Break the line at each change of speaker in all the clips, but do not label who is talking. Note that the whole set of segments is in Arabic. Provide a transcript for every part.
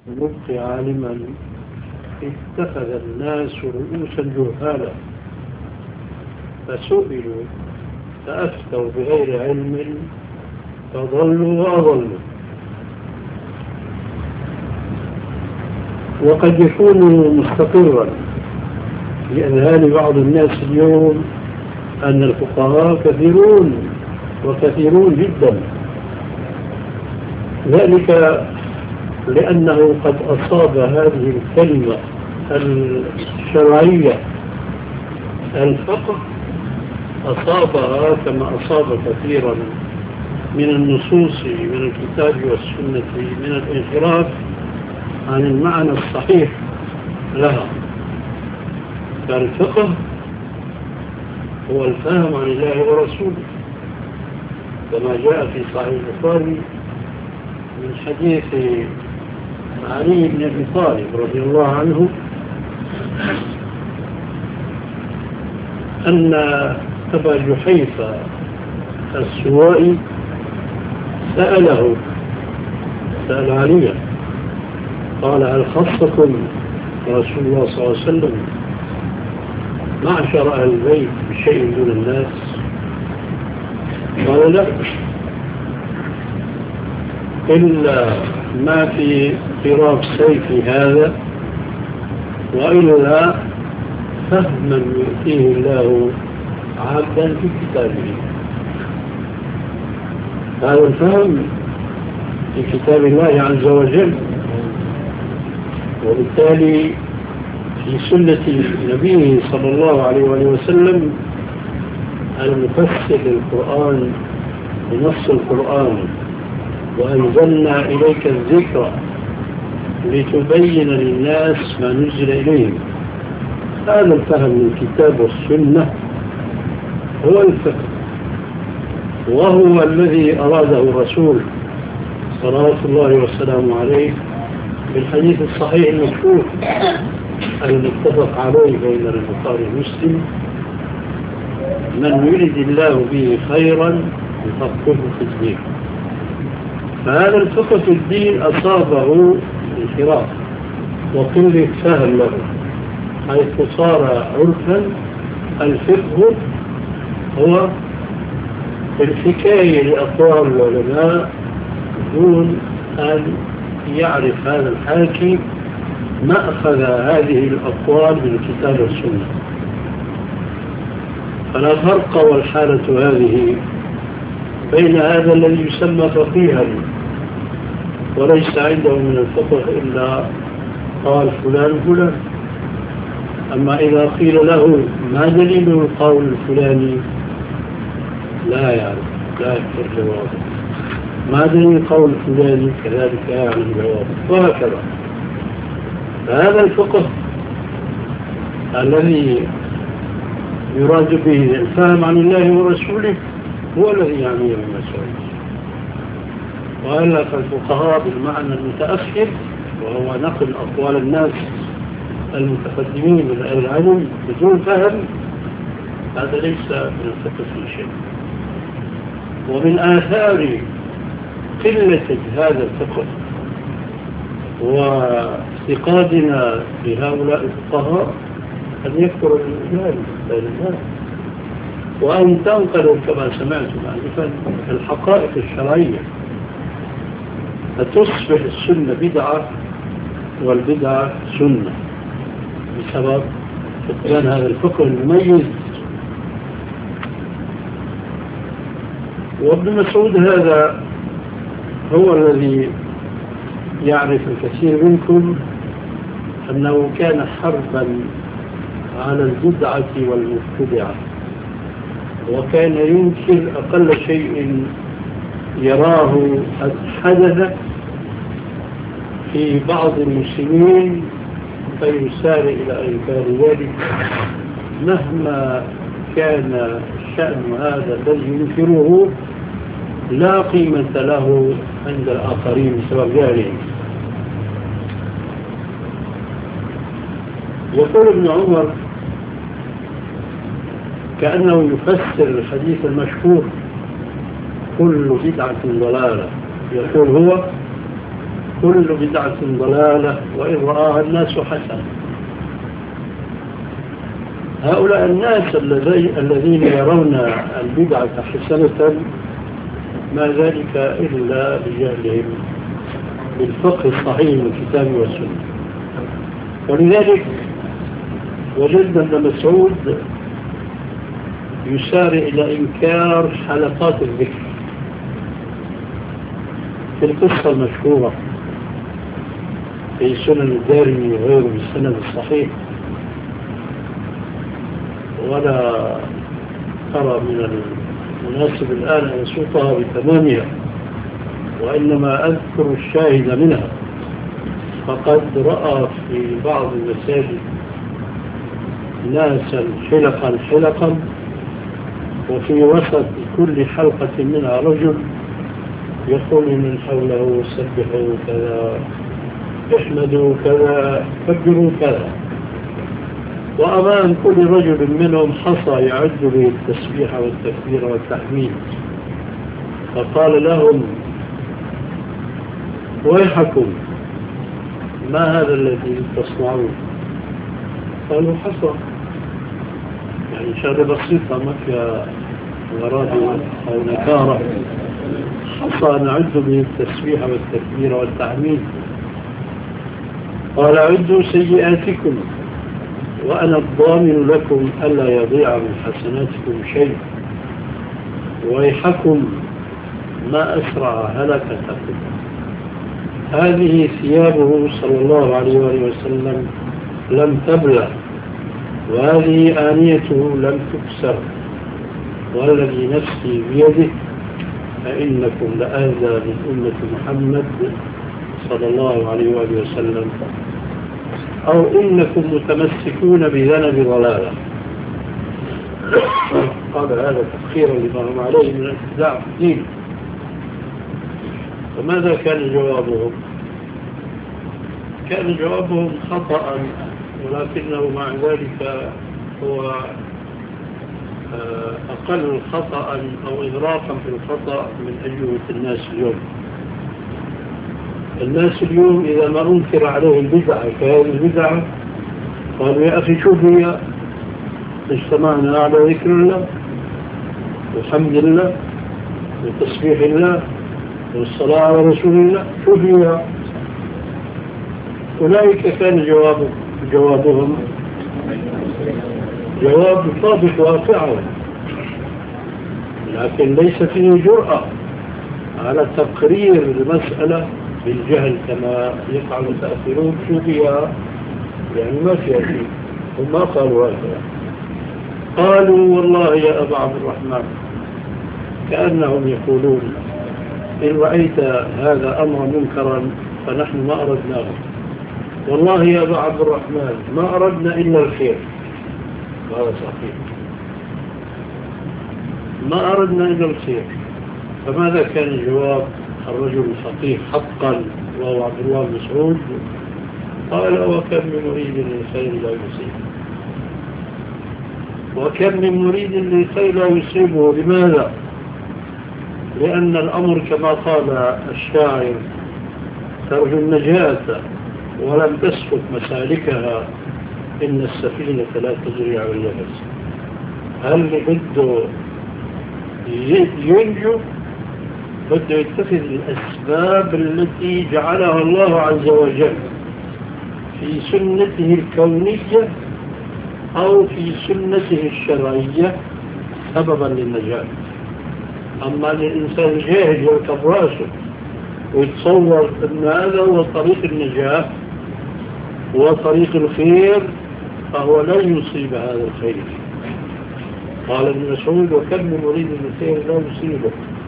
نبقي عالما اتخذ الناس رؤوسا جهالا فسئلوا فأفتوا بغير علم فضلوا وأضلوا. وقد يكون مستقرا في أذهان بعض الناس اليوم أن الفقهاء كثيرون وكثيرون جدا، ذلك لأنه قد أصاب هذه الكلمة الشرعية الفقه، أصابها كما أصاب كثيرا من النصوص من الكتاب والسنة من الانحراف عن المعنى الصحيح لها. فالفقه هو الفهم عن الله ورسوله كما جاء في صحيح البخاري من حديث علي بن أبي طالب رضي الله عنه أن أبا جحيفة السوائي سأل عليا قال: هل خصكم رسول الله صلى الله عليه وسلم معشر أهل البيت بشيء دون الناس؟ قال: لا، إلا ما في قراف سيفي هذا، وإلا فهما يؤتيه الله عبدا في كتابه. هذا الفهم في كتاب الله عز وجل، وبالتالي في سنة نبيه صلى الله عليه وسلم المفسر للقرآن بنص القرآن: وأنزلنا إليك الذكر لتبين للناس ما نزل إليهم. هذا الفهم من الكتاب والسنة هو الفقه، وهو الذي أراده الرسول صلوات الله وسلامه عليه بالحديث الصحيح المشهور المتفق عليه بين البخاري ومسلم: من يرد الله به خيرا يفقهه في الدين. فهذا الفقه في الدين أصابه انحراف وقلة فهم له، حيث صار عرفا الفقه هو الحكاية لأقوال العلماء دون أن يعرف هذا الحاكي مأخذ هذه الأقوال من الكتاب والسنة. فلا فرق والحالة هذه بين هذا الذي يسمى فقيها وليس عنده من الفقه إلا قال فلان فلان. أما إذا قيل له ما دليل القول الفلاني لا يعرف، لا يذكر جوابه. ما دليل القول الفلاني كذلك يعرف جوابه، وهكذا. فهذا الفقه الذي يراد به الفهم عن الله ورسوله هو الذي يعنيه بالمسائل. وإلا فالفقهاء بالمعنى المتأخر، وهو نقل أقوال الناس المتقدمين من أهل العلم بدون فهم، هذا ليس من الفقه في شيء. ومن آثار قلة هذا الفقه وافتقادنا لهؤلاء الفقهاء أن يكثر الإجمال بين الناس، وأن تنقل كما سمعتم آنفا الحقائق الشرعية، فتصبح السنة بدعة والبدعة سنة بسبب فقدان هذا الفقه المميز. وابن مسعود هذا هو الذي يعرف الكثير منكم أنه كان حربا على البدعة والمبتدعة، وكان ينكر أقل شيء يراه قد حدث في بعض المسلمين فيسار إلى إنكار ذلك مهما كان شأن هذا الذي ينكره لا قيمة له عند الآخرين بسبب جهلهم. يقول ابن عمر كأنه يفسر الحديث المشهور: كل بدعة ضلالة. يقول هو: كل بدعة ضلالة وإن رآها الناس حسنة. هؤلاء الناس الذين يرون البدعة حسنة ما ذلك إلا بجهلهم بالفقه الصحيح من الكتاب والسنة. ولذلك وجدنا ابن مسعود يسارع إلى إنكار حلقات الذكر في القصة المشهورة في سنن الدارمي وغيره بالسند الصحيح، ولا أرى من المناسب الآن أن أسوقها بتمامها، وإنما أذكر الشاهد منها. فقد رأى في بعض المساجد ناسا حلقا وفي وسط كل حلقة منها رجل يقول من حوله سبحوا كذا، احمدوا كذا، كبروا كذا، وأمام كل رجل منهم حصى يعد به التسبيح والتكبير والتحميد. فقال لهم ويحكم ما هذا الذي تصنعون؟ قالوا حصى، يعني شغلة بسيطة ما فيها غرابة أو نكارة، حصى نعد به التسبيح والتكبير والتحميد. قال عدوا سيئاتكم وأنا الضامن لكم ألا يضيع من حسناتكم شيء، ويحكم ما أسرع هلكتكم. هذه ثيابه صلى الله عليه وآله وسلم لم تبلى، وهذه آنيته لم تكسر، والذي نفسي بيده فإنكم لآذى من أمة محمد صلى الله عليه وآله وسلم، أو إنكم متمسكون بذنب ضلالة. قال هذا تفخيرا لما هم عليه من الابتداع في الدين. فماذا كان جوابهم؟ كان جوابهم خطأ، ولكنه مع ذلك هو أقل خطأ أو إغراقا في الخطأ من أجوبة الناس اليوم. الناس اليوم إذا ما أنكر عليه البدعة كهذه البدعة قالوا يا أخي شوف هي اجتمعنا على ذكر الله وحمد الله وتسبيح الله والصلاة على رسول الله، شوف هي. أولئك كان جوابهم جواب طابق واقعه، لكن ليس فيه جرأة على تقرير المسألة بالجهل كما يفعل المتأخرون. شو فيها يعني ما فيها شيء، هم ما قالوا هذا. قالوا والله يا أبا عبد الرحمن كأنهم يقولون إن رأيت هذا أمر منكرا فنحن ما أردناه، والله يا أبا عبد الرحمن ما أردنا إلا الخير. هذا صحيح، ما أردنا إلا الخير. فماذا كان جواب الرجل الفقيه حقا وهو عبد الله بن مسعود؟ قال وكم من مريد للخير لا يصيبه، وكم من مريد للخير لا يصيبه. لماذا؟ لأن الأمر كما قال الشاعر ترجو النجاة ولم تسلك مسالكها إن السفينة لا تجري على اليبس. هل بده ينجو؟ بده يتخذ الأسباب التي جعلها الله عز وجل في سنته الكونية أو في سنته الشرعية سببا للنجاة. أما الإنسان جاهل يركب راسه ويتصور أن هذا هو طريق النجاة وطريق الخير فهو لن يصيب هذا الخير. قال ابن مسعود وكم من مريد الخير لا يصيبه.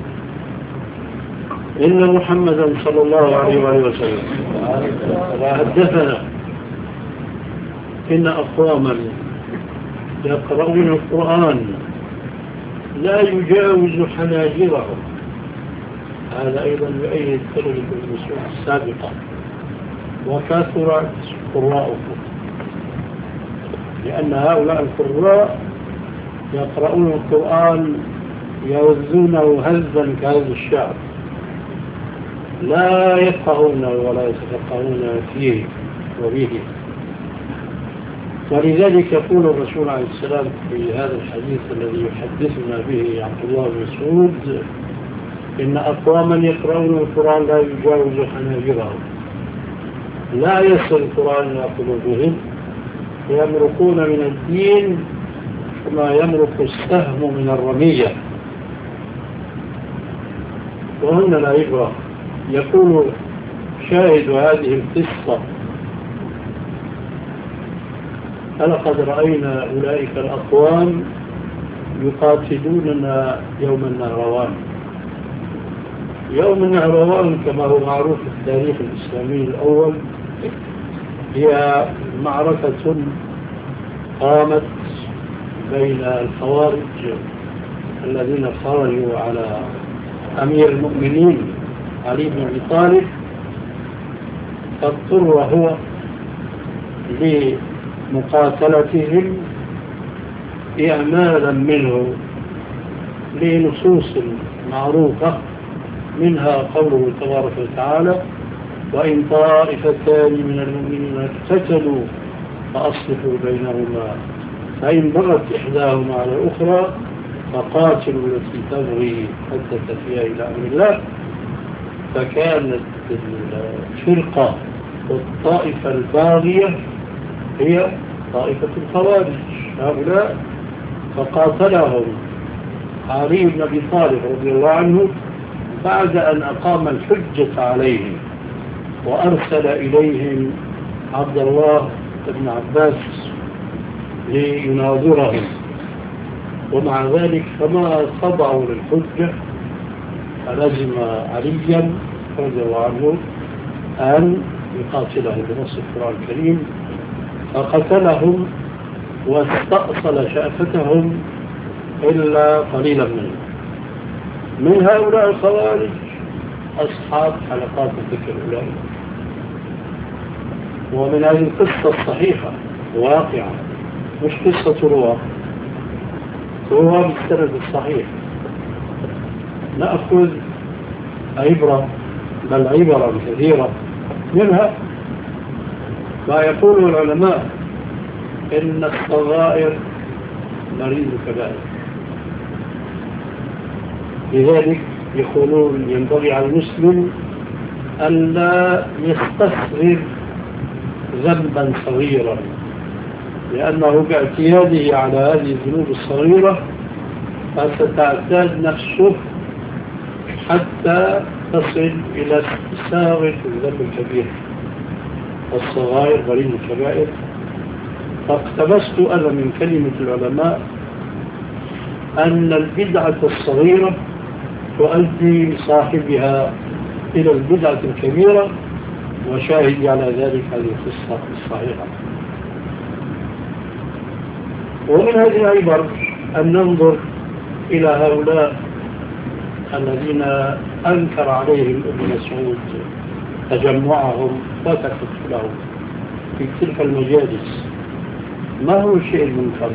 إن محمدا صلى الله عليه وآله وسلم حدثنا إن أقواما يقرؤون القرآن لا يجاوز حناجرهم. هذا أيضا يؤيد كلمة ابن مسعود السابقة وكثرت قراءهم، لأن هؤلاء القراء يقرؤون القرآن يوزونه هزا كهذا الشعر. لا يفقهون ولا يتفقهون فيه وبه. ولذلك يقول الرسول عليه السلام في هذا الحديث الذي يحدثنا به عبد الله بن مسعود: إن أقواما يقرؤون القرآن لا يجاوز حناجرهم، لا يصل القرآن إلى قلوبهم، يمرقون من الدين كما يمرق السهم من الرمية. وهنا العبرة. يقول شاهد هذه القصة: لقد رأينا أولئك الأقوام يقاتلوننا يوم النهروان. يوم النهروان كما هو معروف في التاريخ الإسلامي الأول هي معركة قامت بين الخوارج الذين خرجوا على أمير المؤمنين علي بن أبي طالب، فاضطر هو لمقاتلتهم إعمالا منه لنصوص معروفة، منها قوله تبارك وتعالى: وإن طائفتان من المؤمنين اقتتلوا فأصلحوا بينهما فإن بغت إحداهما على الأخرى فقاتلوا التي تبغي حتى تفيء إلى أمر الله. فكانت الفرقة والطائفة الباغية هي طائفة الخوارج هؤلاء، فقاتلهم علي بن أبي طالب رضي الله عنه بعد أن أقام الحجة عليهم وأرسل إليهم عبد الله بن عباس ليناظرهم، ومع ذلك فما خضعوا للحجة، فلزم عليا رضي الله عنه أن يقاتلهم بنص القرآن الكريم، فقتلهم واستأصل شأفتهم إلا قليلا منهم. من هؤلاء الخوارج أصحاب حلقات الذكر الأولى. ومن هذه القصة الصحيحة واقعة، مش قصة رواة، رواة بالسند الصحيح، نأخذ عبرة، بل عبرة كثيرة منها ما يقول العلماء إن الصغائر مريض كبائر. لذلك يقولون ينبغي على المسلم ألا يستصغر ذنبا صغيرا، لأنه باعتياده على هذه الذنوب الصغيرة فستعتاد نفسه حتى تصل إلى استساغة الذنب الكبير. والصغائر غريب الكبائر. فاقتبست أنا من كلمة العلماء أن البدعة الصغيرة تؤدي صاحبها إلى البدعة الكبيرة، وشاهد على ذلك هذه القصة الصحيحة. ومن هذه العبر أن ننظر إلى هؤلاء الذين أنكر عليهم ابن مسعود تجمعهم وتكتلهم في تلك المجالس. ما هو الشيء المنكر؟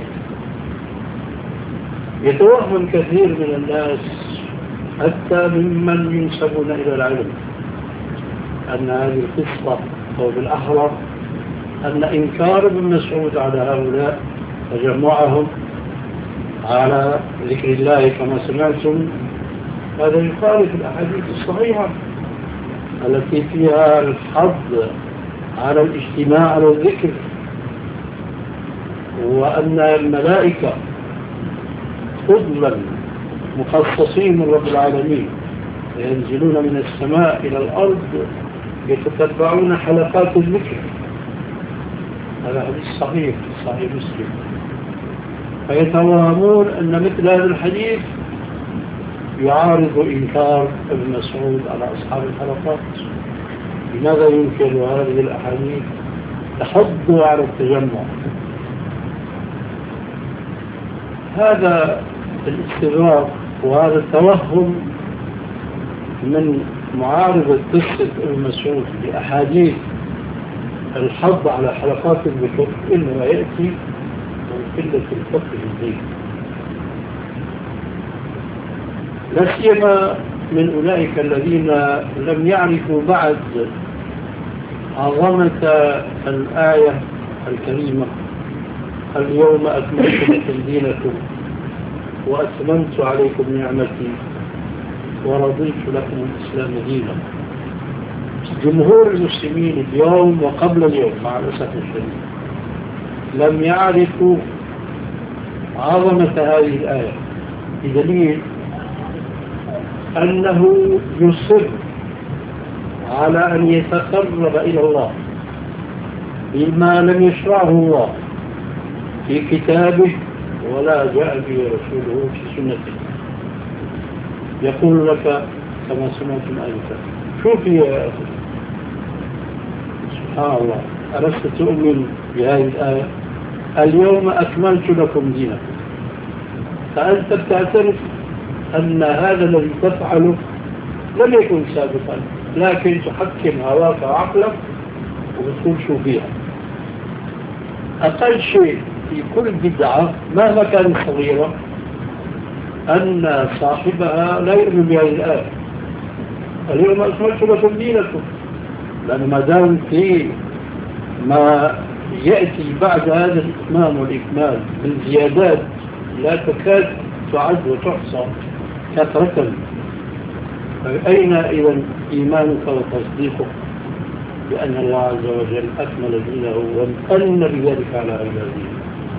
يتوهم كثير من الناس حتى ممن ينسبون إلى العلم أن هذه القصة، أو بالأحرى أن إنكار ابن مسعود على هؤلاء تجمعهم على ذكر الله كما سمعتم هذا يخالف الأحاديث الصحيحة التي فيها الحض على الاجتماع على الذكر، وأن الملائكة فضلا مخصصين من رب العالمين ينزلون من السماء إلى الأرض يتتبعون حلقات الذكر. هذا حديث صحيح في صحيح مسلم. فيتوهمون أن مثل هذا الحديث يعارض إنكار ابن مسعود على أصحاب الحلقات. لماذا ينكر هذه الأحاديث تحض على التجمع؟ هذا الاستغراق وهذا التوهم من معارضة قصة ابن مسعود لأحاديث الحض على حلقات الذكر إنما يأتي من قلة الفقه في الدين، لا سيما من أولئك الذين لم يعرفوا بعد عظمة الآية الكريمة اليوم أكملت لكم دينكم وأتممت عليكم نعمتي ورضيت لكم الإسلام دينا. جمهور المسلمين اليوم وقبل اليوم مع الأسف الشديد لم يعرفوا عظمة هذه الآية، بدليل أنه يصر على أن يتقرب إلى الله بما لم يشرعه الله في كتابه ولا جاء به رسوله في سنته. يقول لك كما سمعتم أنت شوفي يا أخي سبحان الله، ألست تؤمن بهذه الآية اليوم أكملت لكم دينكم؟ فأنت بتعترف أن هذا الذي تفعله لم يكن سابقا، لكن تحكم هواك وعقلك وبتقول شو فيها. أقل شيء في كل بدعة مهما كانت صغيرة أن صاحبها لا يؤمن بهذه الآية اليوم أكملت لكم دينكم، لأن ما دام في ما يأتي بعد هذا الإتمام والإكمال من زيادات لا تكاد تعد وتحصى كثرة، فأين إذن إيمانك وتصديقك بأن الله عز وجل أكمل دينه وامتن بذلك على عباده؟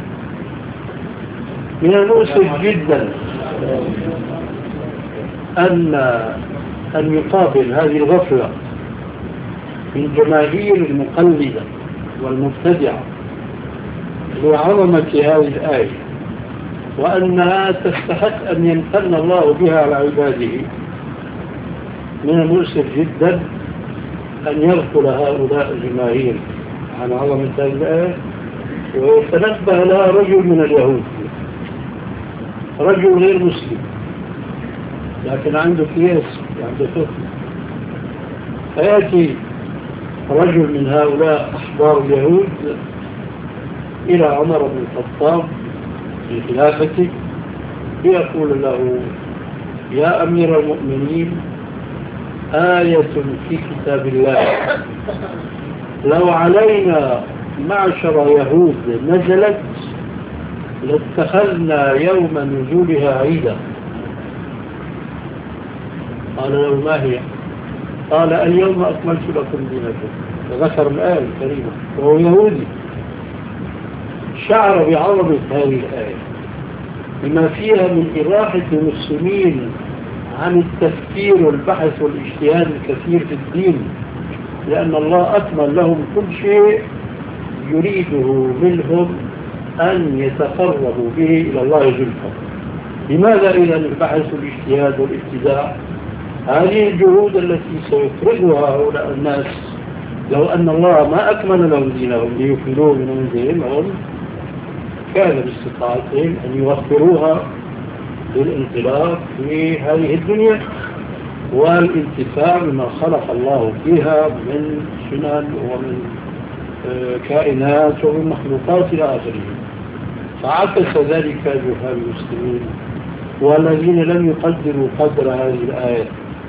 من المؤسف جدا أن يقابل هذه الغفلة من جماهير المقلدة والمبتدعة لعظمة هذه الآية وأنها تستحق أن يمتن الله بها على عباده. من المؤسف جدا أن يغفل هؤلاء الجماهير عن عظمة هذه الآية ويتنبه لها رجل من اليهود، رجل غير مسلم لكن عنده قياس عنده فقه، فيأتي رجل من هؤلاء أحبار اليهود إلى عمر بن الخطاب في خلافته ليقول له يا أمير المؤمنين آية في كتاب الله لو علينا معشر يهود نزلت لاتخذنا يوم نزولها عيدا. قال له ما هي؟ قال اليوم أكملت لكم دينكم، وذكر الآية الكريمة وهو يهودي. شعر بعظمة هذه الآية بما فيها من إراحة المسلمين عن التفكير والبحث والاجتهاد الكثير في الدين، لأن الله أكمل لهم كل شيء يريده منهم أن يتقربوا به إلى الله زلفى. لماذا إذا البحث والاجتهاد والابتداع؟ هذه الجهود التي سيفرغها هؤلاء الناس لو أن الله ما أكمل لهم دينهم ليكملوه من دينهم كان باستطاعتهم أن يوفروها للانطلاق في هذه الدنيا والانتفاع بما خلق الله فيها من سنن ومن كائنات ومن مخلوقات إلى آخره. فعكس ذلك جهال المسلمين والذين لم يقدروا قدر هذه الآية،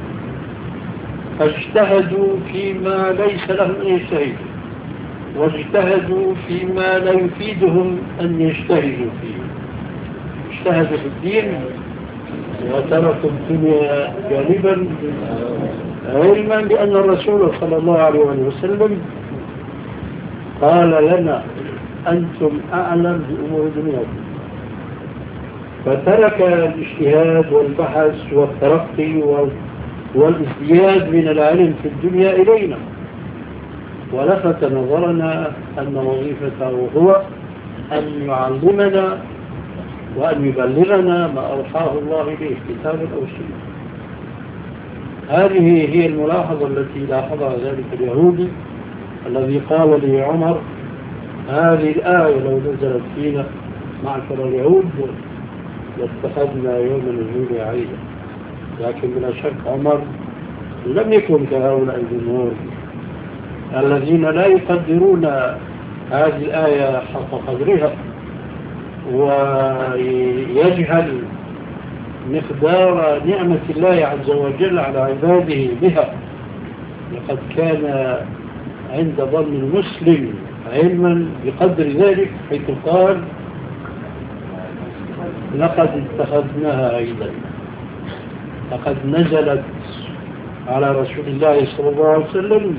فاجتهدوا فيما ليس لهم أن يجتهدوا واجتهدوا فيما لا يفيدهم أن يجتهدوا فيه. اجتهدوا في الدين وتركوا الدنيا جانبا علما بأن الرسول صلى الله عليه وسلم قال لنا أنتم أعلم بأمور دنياكم، فترك الاجتهاد والبحث والترقي والازدياد من العلم في الدنيا إلينا ولفت نظرنا أن وظيفته هو أن يعلمنا وأن يبلغنا ما أوحاه الله إليه كتابا أو سنة. هذه هي الملاحظة التي لاحظها ذلك اليهودي الذي قال لي عمر هذه الآية لو نزلت فينا معشر اليهود لاتخذنا يوم نزول عيدا. لكن بلا شك عمر لم يكن كهؤلاء الجمهور الذين لا يقدرون هذه الآية حق قدرها ويجهل مقدار نعمة الله عز وجل على عباده بها. لقد كان عند ظن المسلم علما بقدر ذلك، حيث قال لقد اتخذناها عيدا. لقد نزلت على رسول الله صلى الله عليه وسلم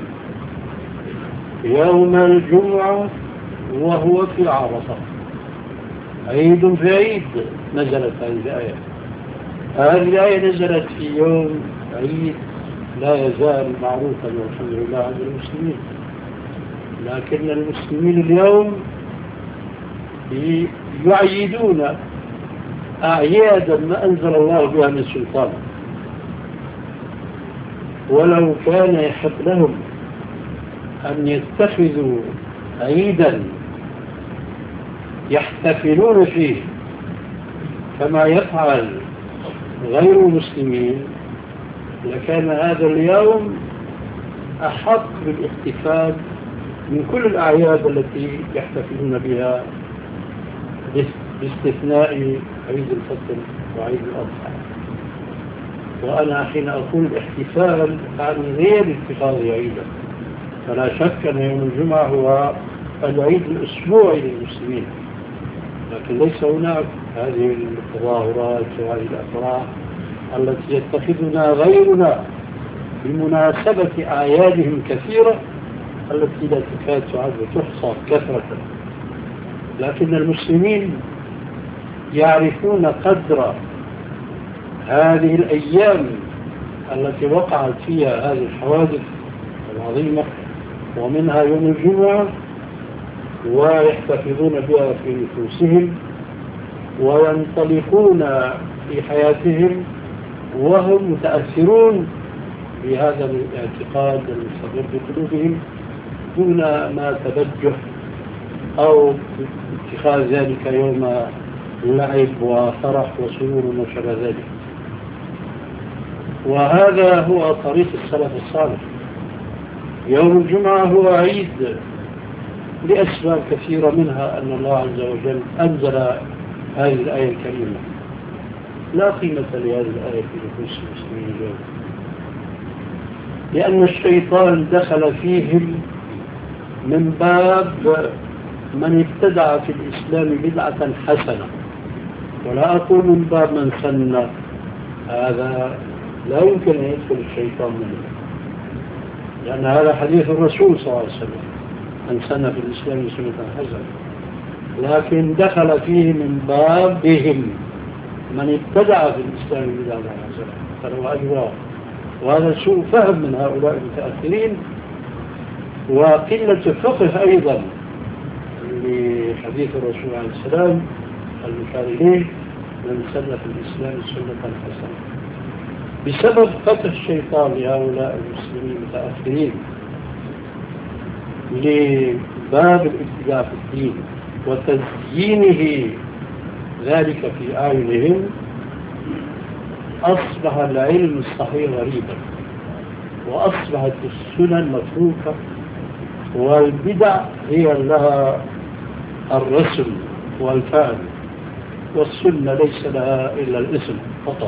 يوم الجمعة وهو في عرفة، عيد في عيد. نزلت هذه الآية. هذه الآية نزلت في يوم عيد لا يزال معروفا والحمد لله عند المسلمين، لكن المسلمين اليوم يعيدون أعيادا ما أنزل الله بها من سلطان. ولو كان يحق لهم أن يتخذوا عيدا يحتفلون فيه كما يفعل غير المسلمين، لكان هذا اليوم أحق بالاحتفال من كل الأعياد التي يحتفلون بها باستثناء عيد الفطر وعيد الأضحى. وأنا حين أقول الاحتفال أعني غير اتخاذ عيدا، فلا شك أن يوم الجمعة هو العيد الأسبوعي للمسلمين، لكن ليس هناك هذه التظاهرات وهذه الأفراح التي يتخذنا غيرنا بمناسبة أعيادهم كثيرة التي لا تكاد تعد وتحصى كثرة. لكن المسلمين يعرفون قدر هذه الأيام التي وقعت فيها هذه الحوادث العظيمة، ومنها يوم الجمعة، ويحتفظون بها في نفوسهم وينطلقون في حياتهم وهم متأثرون بهذا الاعتقاد المستقر في قلوبهم دون ما تبجح أو اتخاذ ذلك يوم لعب وفرح وسرور وشبه ذلك. وهذا هو طريق السلف الصالح. يوم الجمعة هو عيد لأسباب كثيرة، منها أن الله عز وجل أنزل هذه الآية الكريمة. لا قيمة لهذه الآية في نفوس المسلمين اليوم، لأن الشيطان دخل فيهم من باب من ابتدع في الإسلام بدعة حسنة، ولا أقول من باب من سن، هذا لا يمكن أن يدخل الشيطان منه، لأن هذا حديث الرسول صلى الله عليه وسلم: من سن في الإسلام سنة حسنة. لكن دخل فيه من بابهم من ابتدع في الإسلام بدعة حسنة، فلو أجواه. وهذا سوء فهم من هؤلاء المتأخرين، وقلة فقه أيضا لحديث الرسول عليه السلام المشار إليه: من سن في الإسلام سنة حسنة. بسبب فتح الشيطان لهؤلاء المسلمين المتأخرين لباب الابتداع في الدين وتزيينه ذلك في أعينهم، أصبح العلم الصحيح غريبا، وأصبحت السنن متروكة، والبدع هي لها الرسم والفعل، والسنة ليس لها إلا الاسم فقط.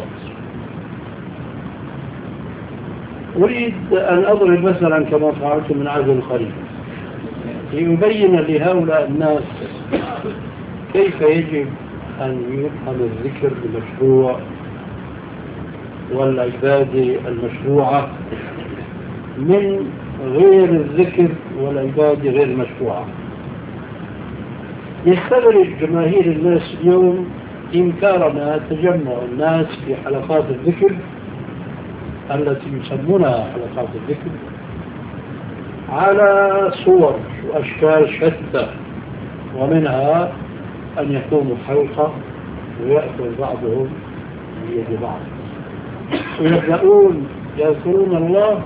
أريد أن أضرب مثلا كما فعلت من عهد قريب ليبين لهؤلاء الناس كيف يجب أن يفهم الذكر المشروع والعبادة المشروعة من غير الذكر والعبادة غير المشروعة. يستغرب جماهير الناس اليوم إنكار ما تجمع الناس في حلقات الذكر التي يسمونها حلقات الذكر على صور وأشكال شتى، ومنها أن يقوموا حلقة ويأكل بعضهم بيد بعض ويبدأون يذكرون الله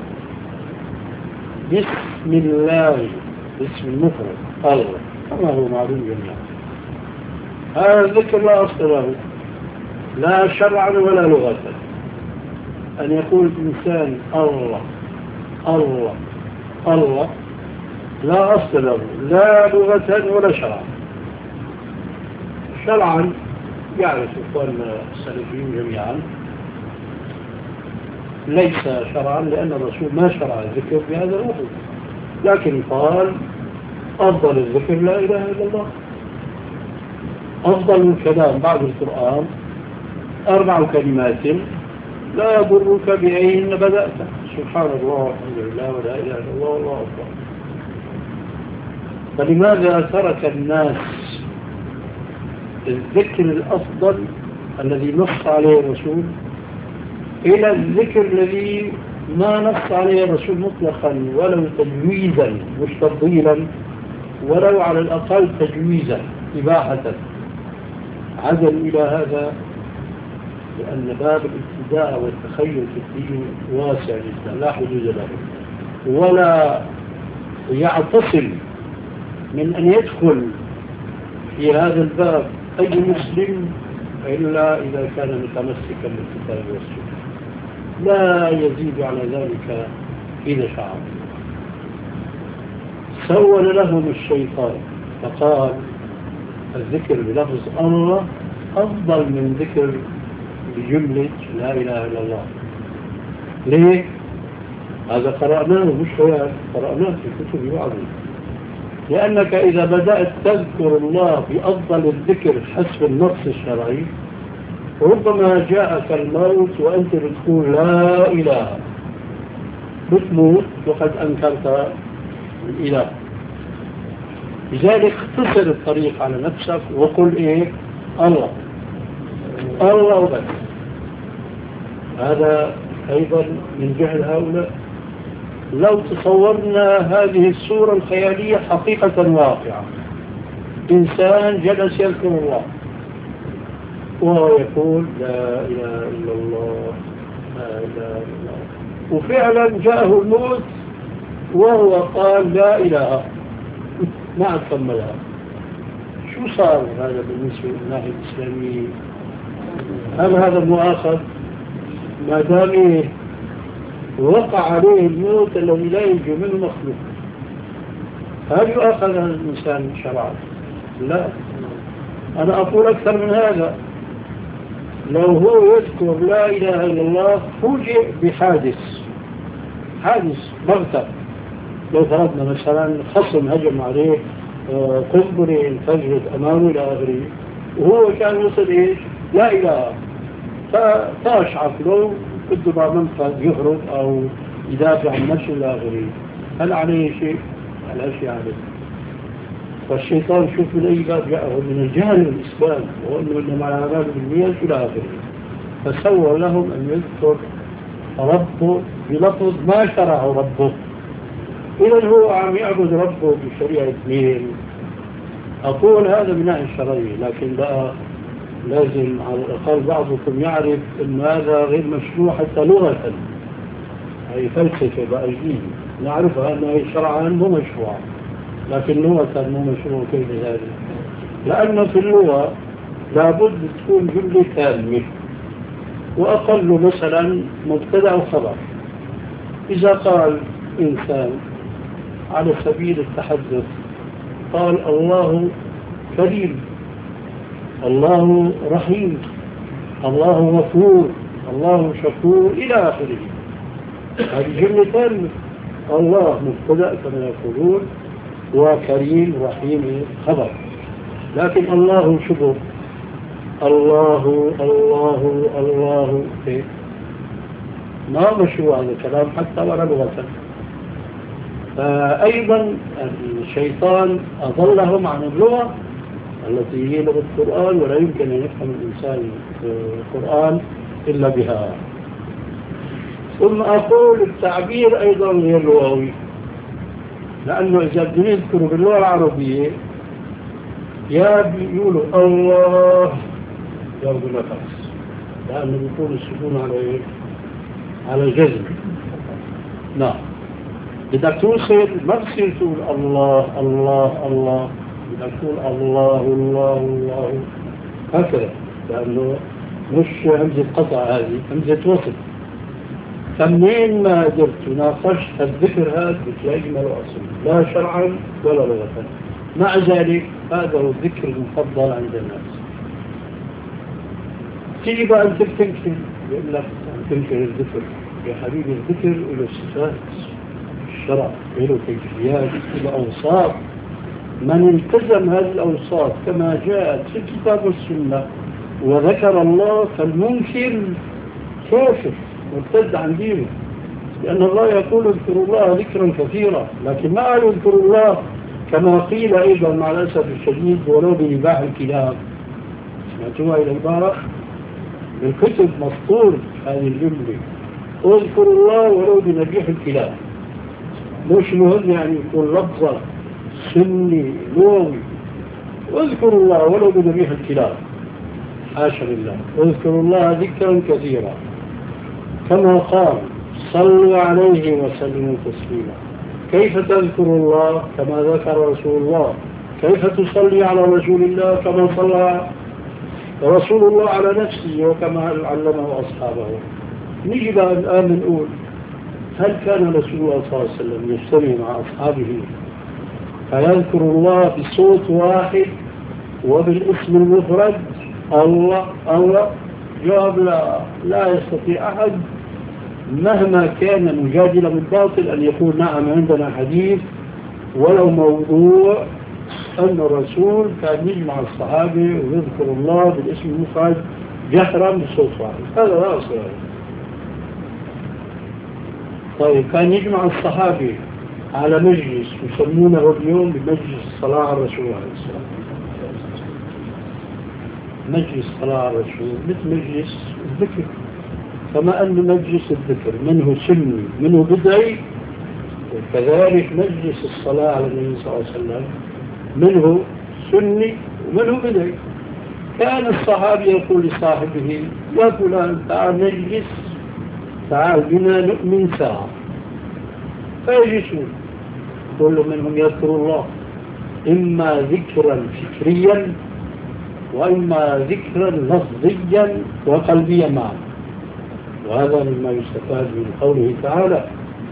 بسم الله، باسم المفرد الله كما هو معلوم جميعا. هذا الذكر لا أصل له لا شرعا ولا لغة. أن يقول الإنسان الله الله الله لا أصل له لا لغة ولا شرعا. شرعا يعرف إخواننا السلفيين جميعا ليس شرعا، لأن الرسول ما شرع الذكر بهذا اللفظ، لكن قال أفضل الذكر لا إله إلا الله. أفضل الكلام بعد القرآن 4 كلمات لا يضرك بأيهن بدأت، سبحان الله والحمد لله ولا إله إلا الله والله أكبر. فلماذا ترك الناس الذكر الأفضل الذي نص عليه الرسول إلى الذكر الذي ما نص عليه الرسول مطلقا ولو تجويزا مش تفضيلا، ولو على الأقل تجويزا إباحة؟ عدل إلى هذا لأن باب الابتداء والتخيل في الدين واسع جدا لا حدود له، ولا يعتصم من أن يدخل في هذا الباب أي مسلم إلا إذا كان متمسكا بالكتاب والسنة، لا يزيد على ذلك إذا شعر. سول لهم الشيطان فقال الذكر بلفظ الله أفضل من ذكر بجملة لا إله إلا الله. ليه؟ هذا قرأناه مش خيال، قرأناه في كتب بعض. لأنك إذا بدأت تذكر الله بأفضل الذكر حسب النص الشرعي ربما جاءك الموت وأنت بتقول لا إله، بتموت وقد أنكرت الإله. لذلك اختصر الطريق على نفسك وقل إيه؟ الله الله بس. هذا أيضا من جهل هؤلاء. لو تصورنا هذه الصورة الخيالية حقيقة واقعة، إنسان جلس يذكر الله وهو يقول لا إله إلا الله لا إله إلا الله، وفعلا جاءه الموت وهو قال لا إله ما أكملها، شو صار هذا بالنسبة للناحية الإسلامية؟ هل هذا مؤاخذ ما دام وقع عليه الموت الذي لا ينجو منه مخلوق؟ هل يؤاخذ هذا الإنسان شرعا؟ لا. أنا أقول أكثر من هذا، لو هو يذكر لا إله إلا الله فوجئ بحادث بغتة، لو فرضنا مثلا خصم هجم عليه قنبلة انفجرت أمامه إلى آخره وهو كان يصل إيش؟ لا إله، فطاش عقله بده بعض منفذ يهرب أو يدافع عن نفسه إلى آخره، هل عليه شيء؟ على شيء عليه. والشيطان شوف من أي باب جاءه من الجهل الإسلام وأنه إنما على باب بالمية إلى آخره، فسوى لهم أن يذكر ربه بلفظ ما شرعه ربه. إذا هو عم يعبد ربه بشريعة مين؟ أقول هذا بناء الشرعي، لكن بقى لازم على الأقل بعضكم يعرف أن هذا غير مشروع حتى لغة، هي فلسفة بقى جديدة نعرفها أنها شرعا مو مشروع، لكن لغة مو مشروع. كيف ذلك؟ لأنه في اللغة لابد تكون جملة كاملة وأقل مثلا مبتدأ وخبر. إذا قال إنسان على سبيل التحدث قال الله كريم، الله رحيم، الله غفور، الله شكور إلى آخره، هذه جملة كاملة. الله مبتدأ كما يقولون وكريم رحيم خبر، لكن الله شبه الله الله الله إيه؟ ما مشروع هذا الكلام حتى ولا لغة. فأيضا الشيطان أضلهم عن اللغة التي هي لغة القرآن، ولا يمكن أن يفهم الإنسان القرآن إلا بها. ثم أقول التعبير أيضا غير لغوي، لأنه إذا بدنا نذكر باللغة العربية يا بيقولوا الله ياخذوا نفس، لأنه بيكون السكون على إيه؟ على الجزم. نعم، بدك توصل ما بصير تقول الله الله الله، بدك تقول الله الله الله هكذا، لأنه مش همزة قطع، هذه همزة وصل. فمنين ما قدرت وناقشت الذكر هذا بتلاقي ما له أصل لا شرعا ولا لغة. مع ذلك هذا هو الذكر المفضل عند الناس. تيجي بقى أنت بتنكر، يقول لك تنكر الذكر. يا حبيبي الذكر له صفات، الشرع له كيفيات، له أوصاف. من التزم هذه الأوصاف كما جاءت في الكتاب والسنة وذكر الله، فالمنكر كافر مرتد عن دينه، لأن الله يقول اذكروا الله ذكرا كثيرا، لكن ما قالوا اذكروا الله كما قيل أيضا مع الأسف الشديد ولو بنباح الكلاب. سمعتوها إلى البارح بالكتب مسطور هذه الجملة، اذكروا الله ولو بنبيح الكلاب. مش مهم يعني يكون لفظة سني لغوي، اذكروا الله ولو بنبيح الكلاب، حاشا لله. اذكروا الله ذكرا كثيرا كما قال صلوا عليه وسلموا تسليما. كيف تذكر الله كما ذكر رسول الله؟ كيف تصلي على رسول الله كما صلى رسول الله على نفسه وكما علمه أصحابه؟ نجي بقى الآن نقول هل كان رسول الله صلى الله عليه وسلم يجتمع مع أصحابه فيذكر الله بصوت واحد وبالاسم المفرد الله الله؟ جواب لا يستطيع أحد مهما كان مجادلا بالباطل أن يقول نعم عندنا حديث ولو موضوع أن الرسول كان يجمع الصحابة ويذكر الله بالاسم المفرد جهرا بصوت واحد. هذا لا أصل. طيب كان يجمع الصحابة على مجلس يسمونه اليوم بمجلس الصلاة على الرسول عليه السلام، مجلس الصلاة على الرسول مثل مجلس الذكر، كما أن مجلس الذكر منه سني منه بدعي، وكذلك مجلس الصلاة على النبي صلى الله عليه وسلم منه سني ومنه بدعي. كان الصحابي يقول لصاحبه يا فلان تعال نجلس، تعال بنا نؤمن ساعة، فيجلسون، كل منهم يذكر الله إما ذكرا فكريا وإما ذكرا لفظيا وقلبيا معا. وهذا مما يستفاد من قوله تعالى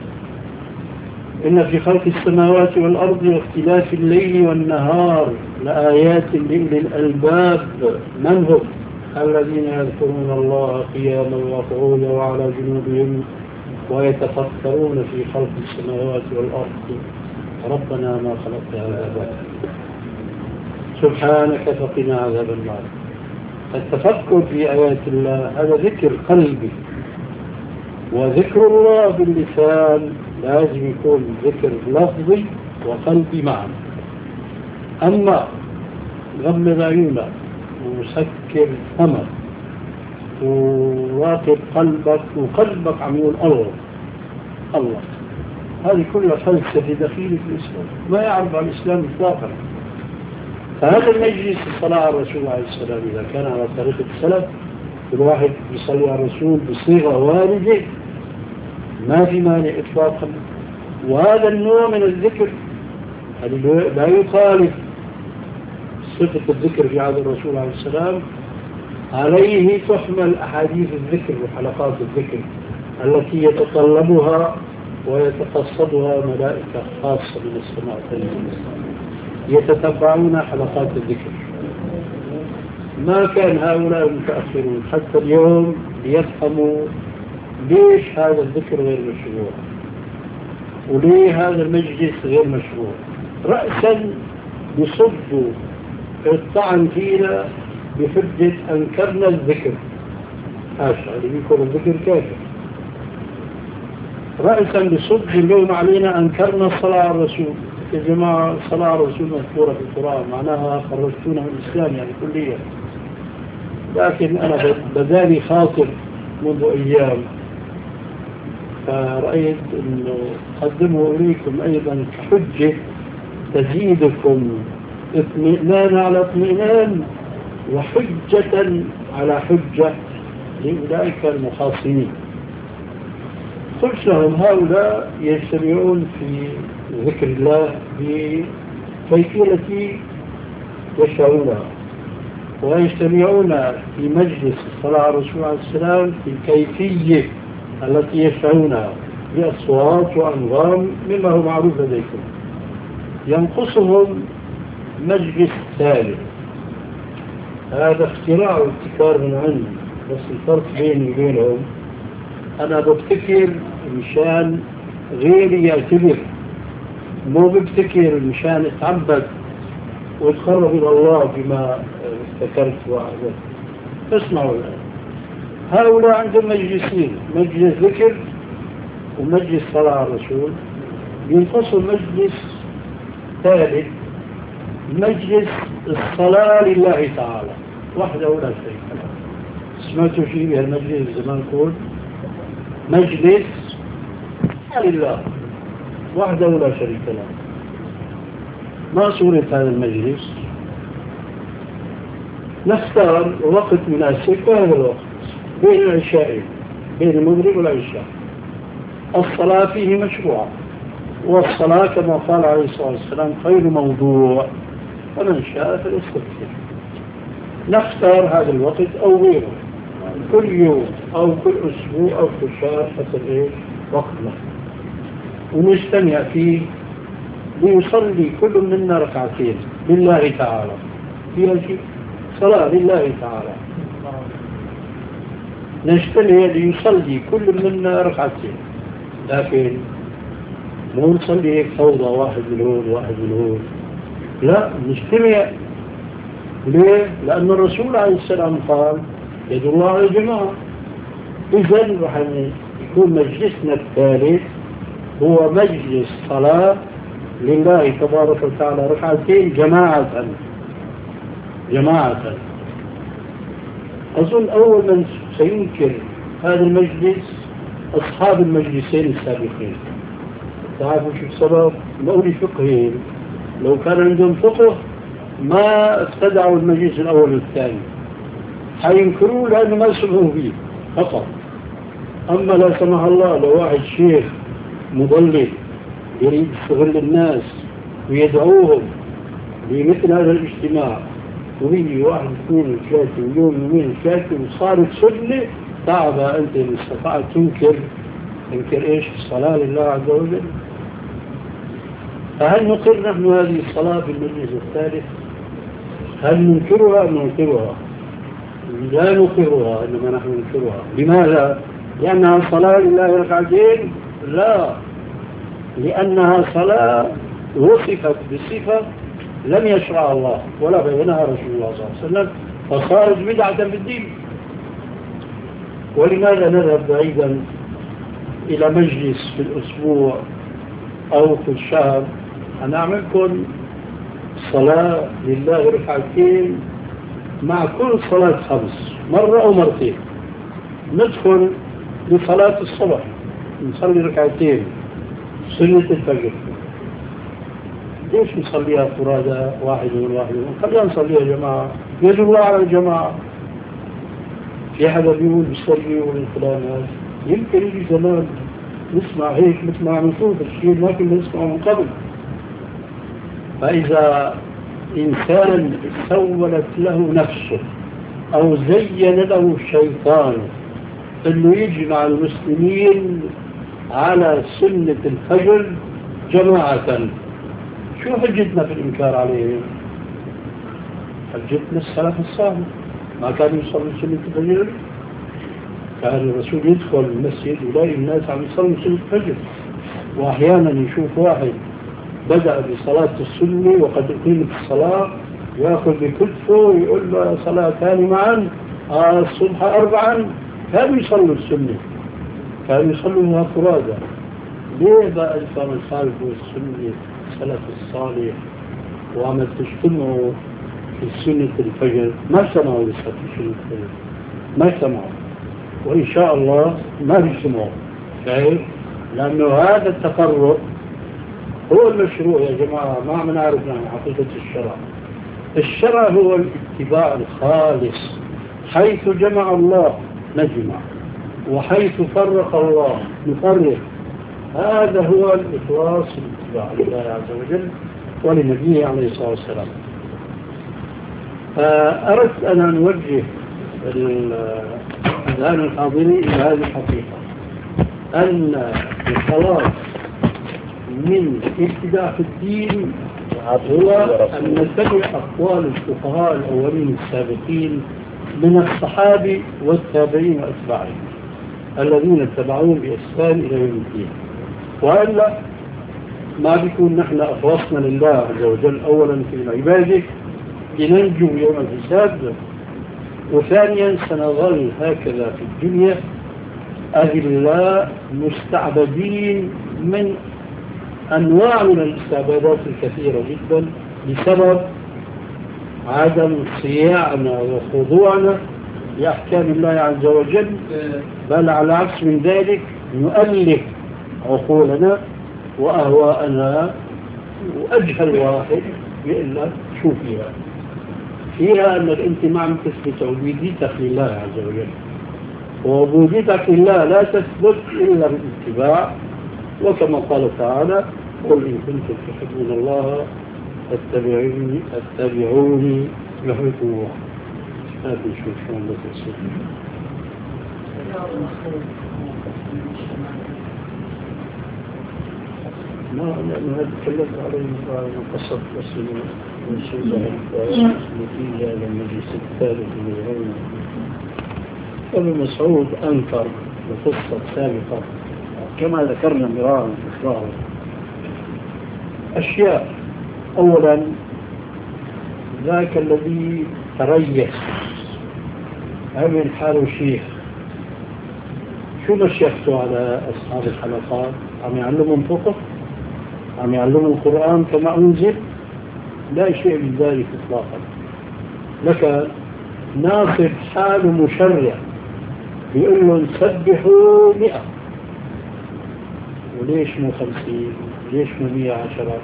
إن في خلق السماوات والأرض واختلاف الليل والنهار لآيات لأولي الألباب. من هم؟ الذين يذكرون الله قياما وقعودا وعلى جنوبهم ويتفكرون في خلق السماوات والأرض ربنا ما خلقت هذا باطلا سبحانك فقنا عذاب النار. التفكر في آيات الله هذا ذكر قلبي، وذكر الله باللسان لازم يكون ذكر لفظي وقلبي معا. أما غمض عيونك وسكر فمك وراقب قلبك وقلبك عم يقول الله الله، هذه كلها فلسفة دخيلة في الإسلام، ما يعرف عن الإسلام إطلاقا. فهذا المجلس الصلاة على الرسول عليه السلام إذا كان على طريقة السلف الواحد يصلي على الرسول بصيغة واردة ما في مانع إطلاقا. وهذا النوع من الذكر لا يخالف صفة الذكر في عهد الرسول عليه السلام، عليه تحمل أحاديث الذكر وحلقات الذكر التي يتطلبها ويتقصدها ملائكة خاصة من السماء يتتبعون حلقات الذكر. ما كان هؤلاء المتأخرون حتى اليوم ليفهموا ليش هذا الذكر غير مشروع وليه هذا المجلس غير مشروع. رأسا يصدوا الطعن فينا بحجة أنكرنا الذكر، هذا يكون الذكر كافر. رأسا بصد اليوم علينا أنكرنا الصلاة على الرسول. يا جماعة الصلاة على الرسول مذكورة في القرآن، معناها خرجتونا من الإسلام يعني كليا. لكن أنا بدالي خاطر منذ أيام فرأيت أنه قدمه إليكم أيضا كحجة تزيدكم اطمئنان على اطمئنان وحجة على حجة لأولئك المخاصمين. قلت لهم هؤلاء يجتمعون في ذكر الله بكيفية التي يشاءونها، ويجتمعون في مجلس الصلاة على الرسول عليه السلام في الكيفية التي يشاءونها بأصوات وأنظام مما هو معروف لديكم. ينقصهم مجلس ثالث، هذا اختراع وابتكار من عندي، بس الفرق بيني وبينهم أنا ببتكر مشان غيري يعتبر، مو ببتكر مشان اتعبد واتقرب إلى الله بما ابتكرت وعدت. اسمعوا الآن، هؤلاء عندهم مجلسين، مجلس ذكر ومجلس صلاة على الرسول. ينقصوا مجلس ثالث، مجلس الصلاة لله تعالى وحده ولا شريك له. سمعتوا شيء بهالمجلس زمان؟ نقول مجلس لله وحده ولا شريك له. ما صورة هذا المجلس؟ نختار وقت مناسب في هذا الوقت بين العشاء، بين المغرب والعشاء. الصلاة فيه مشروعة، والصلاة كما قال عليه الصلاة والسلام خير موضوع، فمن شاء فليستكثر. نختار هذا الوقت أو غيره، كل يوم أو كل أسبوع أو كل شهر حسب إيش وقتنا، ونجتمع فيه ليصلي كل منا ركعتين لله تعالى. فيها شيء صلاة لله تعالى، نجتمع ليصلي كل منا ركعتين، لكن مو نصلي هيك فوضى، واحد من هون واحد من هون، لا، نجتمع. ليه؟ لأن الرسول عليه السلام قال يد الله على الجماعة. إذن رح يكون مجلسنا الثالث هو مجلس صلاة لله تبارك وتعالى ركعتين جماعة. أظن أول من سينكر هذا المجلس أصحاب المجلسين السابقين. تعرفوا شو السبب؟ مولي فقهين، لو كان عندهم فقه ما استدعوا المجلس الأول والثاني، حينكروه لأنه ما سمعوا فيه فقط. أما لا سمح الله لو واحد شيخ مضلل يريد يستغل الناس ويدعوهم لمثل هذا الاجتماع، ويجي واحد اثنين ثلاثة مليون يومين ثلاثة وصارت سنة، تعب أنت إن استطعت تنكر إيش؟ الصلاة لله عز وجل. فهل نقر نحن هذه الصلاة في المجلس الثالث؟ هل ننكرها أم ننكرها؟ لا نقرها، إنما نحن ننكرها. لماذا؟ لأنها صلاة لله ركعتين؟ لا، لأنها صلاة وصفت بصفة لم يشرع الله ولا بينها رسول الله صلى الله عليه وسلم، فصارت بدعة بالدين. ولماذا نذهب بعيدا إلى مجلس في الأسبوع أو في الشهر؟ هنعملكم صلاة لله ركعتين مع كل صلاة 5 مرة أو مرتين. ندخل لصلاة الصبح نصلي ركعتين سنة الفجر. ليش نصليها فرادى واحد خلينا نصليها جماعة، يد الله على الجماعة. في حدا بيقول بيصلي والفلان هذا، يمكن يجي زمان نسمع هيك مثل ما نشوف الشيء ما كنا نسمعه من قبل. فإذا إنسان سولت له نفسه أو زين له الشيطان أنه يجمع المسلمين على سنة الفجر جماعة، شو حجتنا في الإنكار عليهم؟ حجتنا السلف الصالح ما كانوا يصلوا سنة الفجر. كان الرسول يدخل المسجد ويلاقي الناس عم يصلوا سنة الفجر، وأحيانا يشوف واحد بدأ بصلاة السنة وقد أقيمت الصلاة يأخذ بكتفه ويقول له صلاة ثانية معا الصبح 4. كانوا يصلوا السنة، كانوا يصلوا فرادى. ليه بقى الإنسان الخالف والسنة السلف الصالح وعمل تجتمعوا في سنة الفجر؟ ما سمعوا لسه في سنة الفجر، ما سمعوا، وإن شاء الله ما بيسمعوا. شايف؟ لأنه هذا التفرق هو المشروع يا جماعة. ما عم نعرف عن حقيقة الشرع. الشرع هو الاتباع الخالص، حيث جمع الله نجمع، وحيث فرق الله نفرق. هذا هو الإخلاص الاتباع لله عز وجل ولنبيه عليه الصلاة والسلام. أردت أن نوجه الآن الحاضرين إلى هذه الحقيقة، أن الخلاص من ابتداع في الدين هو أن نتبع أقوال الفقهاء الأولين السابقين من الصحابة والتابعين وأتباعهم الذين اتبعوهم بإحسان إلى يوم الدين. وإلا ما بيكون نحن أخلصنا لله عز وجل أولا في العبادة لننجو يوم الحساب، وثانيا سنظل هكذا في الدنيا أذلاء مستعبدين من أنواع من الاستعبادات الكثيرة جدا بسبب عدم صياعنا وخضوعنا لأحكام الله عز وجل، بل على عكس من ذلك نؤلف عقولنا وأهواءنا. وأجهل واحد يقول لك شو فيها أنك أنت ما عم تثبت عبوديتك لله عز وجل، وعبوديتك لله لا تثبت إلا بالاتباع. وكما قال تعالى: قل إن كنتم تحبون الله اتبعوني يحبكم الله. هذا شو شلون بتصير. ما أنا تكلمت عليه قصة النتيجة للمجلس الثالث من العلم. ابن مسعود أنكر القصة السابقة كما ذكرنا مرارا تكرارا أشياء. أولا ذاك الذي تريث عمل حاله شيخ، شو مشيخته على أصحاب الحلقات؟ عم يعلمهم فقه؟ عم يعلمهم القرآن كما أنزل؟ لا شيء من ذلك إطلاقا. لك ناصب حاله مشرع بيقول له نسبحوا 100، وليش مو 50؟ ليش مو 110؟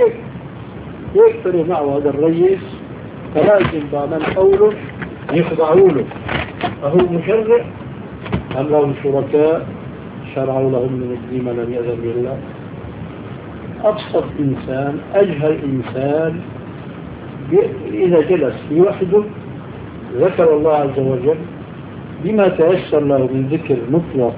هيك فرق معه هذا الرئيس، فلازم بعمل قوله يخضعوا له. أهو مشرع أم لهم شركاء شرعوا لهم من الدين ما لم يأذن به الله؟ أبسط إنسان، أجهل إنسان، إذا جلس لوحده ذكر الله عز وجل بما تيسر له من ذكر مطلق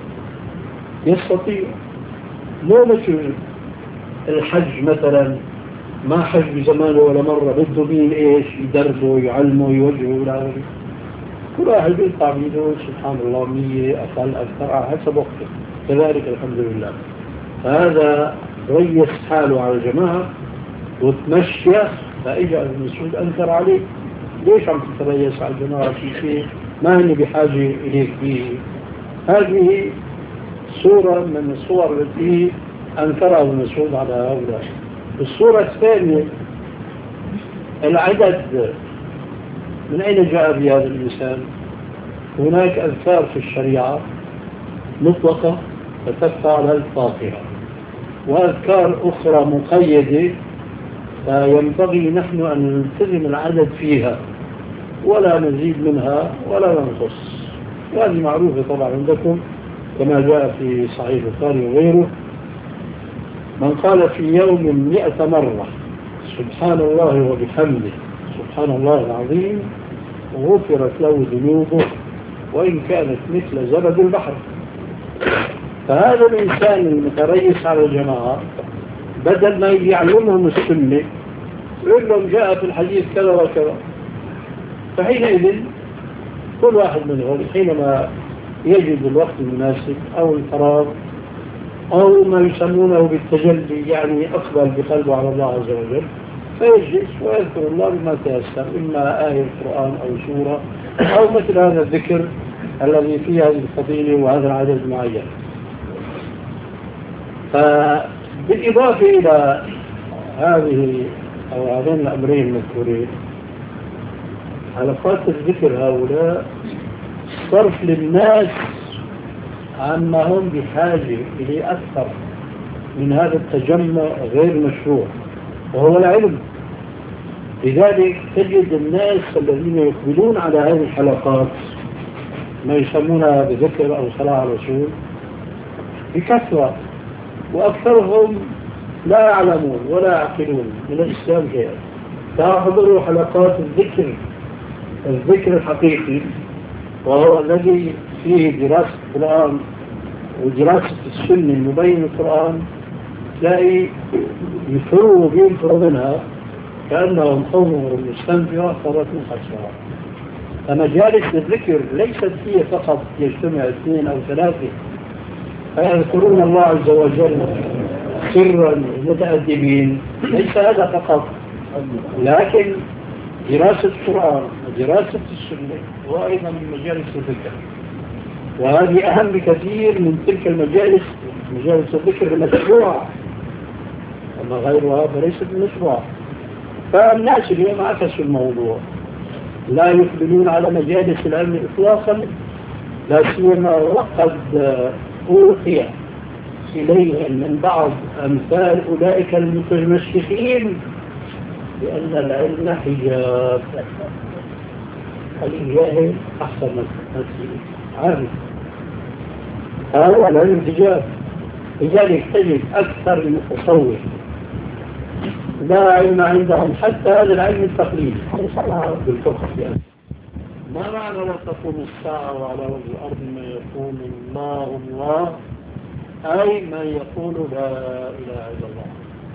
يستطيع. مو مثل الحج مثلا، ما حج بزمانه ولا مرة، بده مين ايش يدربه يعلمه يوجهه ولا كل واحد بيقطع بيده سبحان الله 100 أقل أكثر على حسب وقته. كذلك الحمد لله. هذا ريس حاله على الجماعة وتمشى، فإجا ابن مسعود أنكر عليه: ليش عم تتريس على الجماعة في شيء ما هني بحاجة إليك به؟ هذه صورة من الصور التي أنكرها ابن مسعود على هؤلاء. الصورة الثانية العدد. من أين جاء بهذا الإنسان؟ هناك أذكار في الشريعة مطلقة تتبع على الفاتحة، وأذكار أخرى مقيدة فينبغي نحن أن نلتزم العدد فيها ولا نزيد منها ولا ننقص. وهذه معروفة طبعا عندكم كما جاء في صحيح البخاري وغيره: من قال في يوم 100 مرة سبحان الله وبحمده سبحان الله العظيم غفرت له ذنوبه وإن كانت مثل زبد البحر. فهذا الإنسان المتريس على الجماعة بدل ما يعلمهم السنة يقول لهم جاء في الحديث كذا وكذا، فحينئذ كل واحد منهم حينما يجد الوقت المناسب أو الفراغ أو ما يسمونه بالتجلي، يعني أقبل بقلبه على الله عز وجل، فيجلس ويذكر الله بما تيسر، إما آية القرآن أو سورة أو مثل هذا الذكر الذي فيه هذه الفضيلة وهذا العدد المعين. فبالإضافة إلى هذه أو هذين الأمرين المذكورين، حلقات الذكر هؤلاء صرف للناس عما هم بحاجة إليه أكثر من هذا التجمع غير مشروع وهو العلم. لذلك تجد الناس الذين يقبلون على هذه الحلقات ما يسمونها بذكر أو صلاة على الرسول بكثرة، وأكثرهم لا يعلمون ولا يعقلون من الإسلام شيئا. فحضروا حلقات الذكر الحقيقي، وهو الذي فيه دراسة القرآن ودراسة السنة المبين القرآن، تلاقي يفروا وبينفروا منها كأنهم قوم مستنفرة صارت خسرة. فمجالس الذكر ليست هي فقط يجتمع 2 أو 3 فيذكرون الله عز وجل سرا متأدبين، ليس هذا فقط، لكن دراسة القرآن ودراسة السنة وأيضا من مجالس الذكر، وهذه أهم بكثير من تلك المجالس. مجالس الذكر مشروعة، أما غيرها فليست مشروعة. فالناس اليوم عكسوا الموضوع، لا يقبلون على مجالس العلم إطلاقا، لا سيما وقد أوحي إليهم من بعض أمثال أولئك المتمسكين بأن العلم حجاب. الجاهل أحسن نفسه عارف هذا العلم حجاب. لذلك تجد أكثر المتصوف لا علم عندهم حتى هذا العلم التقليدي بالفقه يعني. ما معنى لا تقوم الساعة وعلى وجه الأرض ما يقول الله الله، أي من يقول لا إله إلا الله.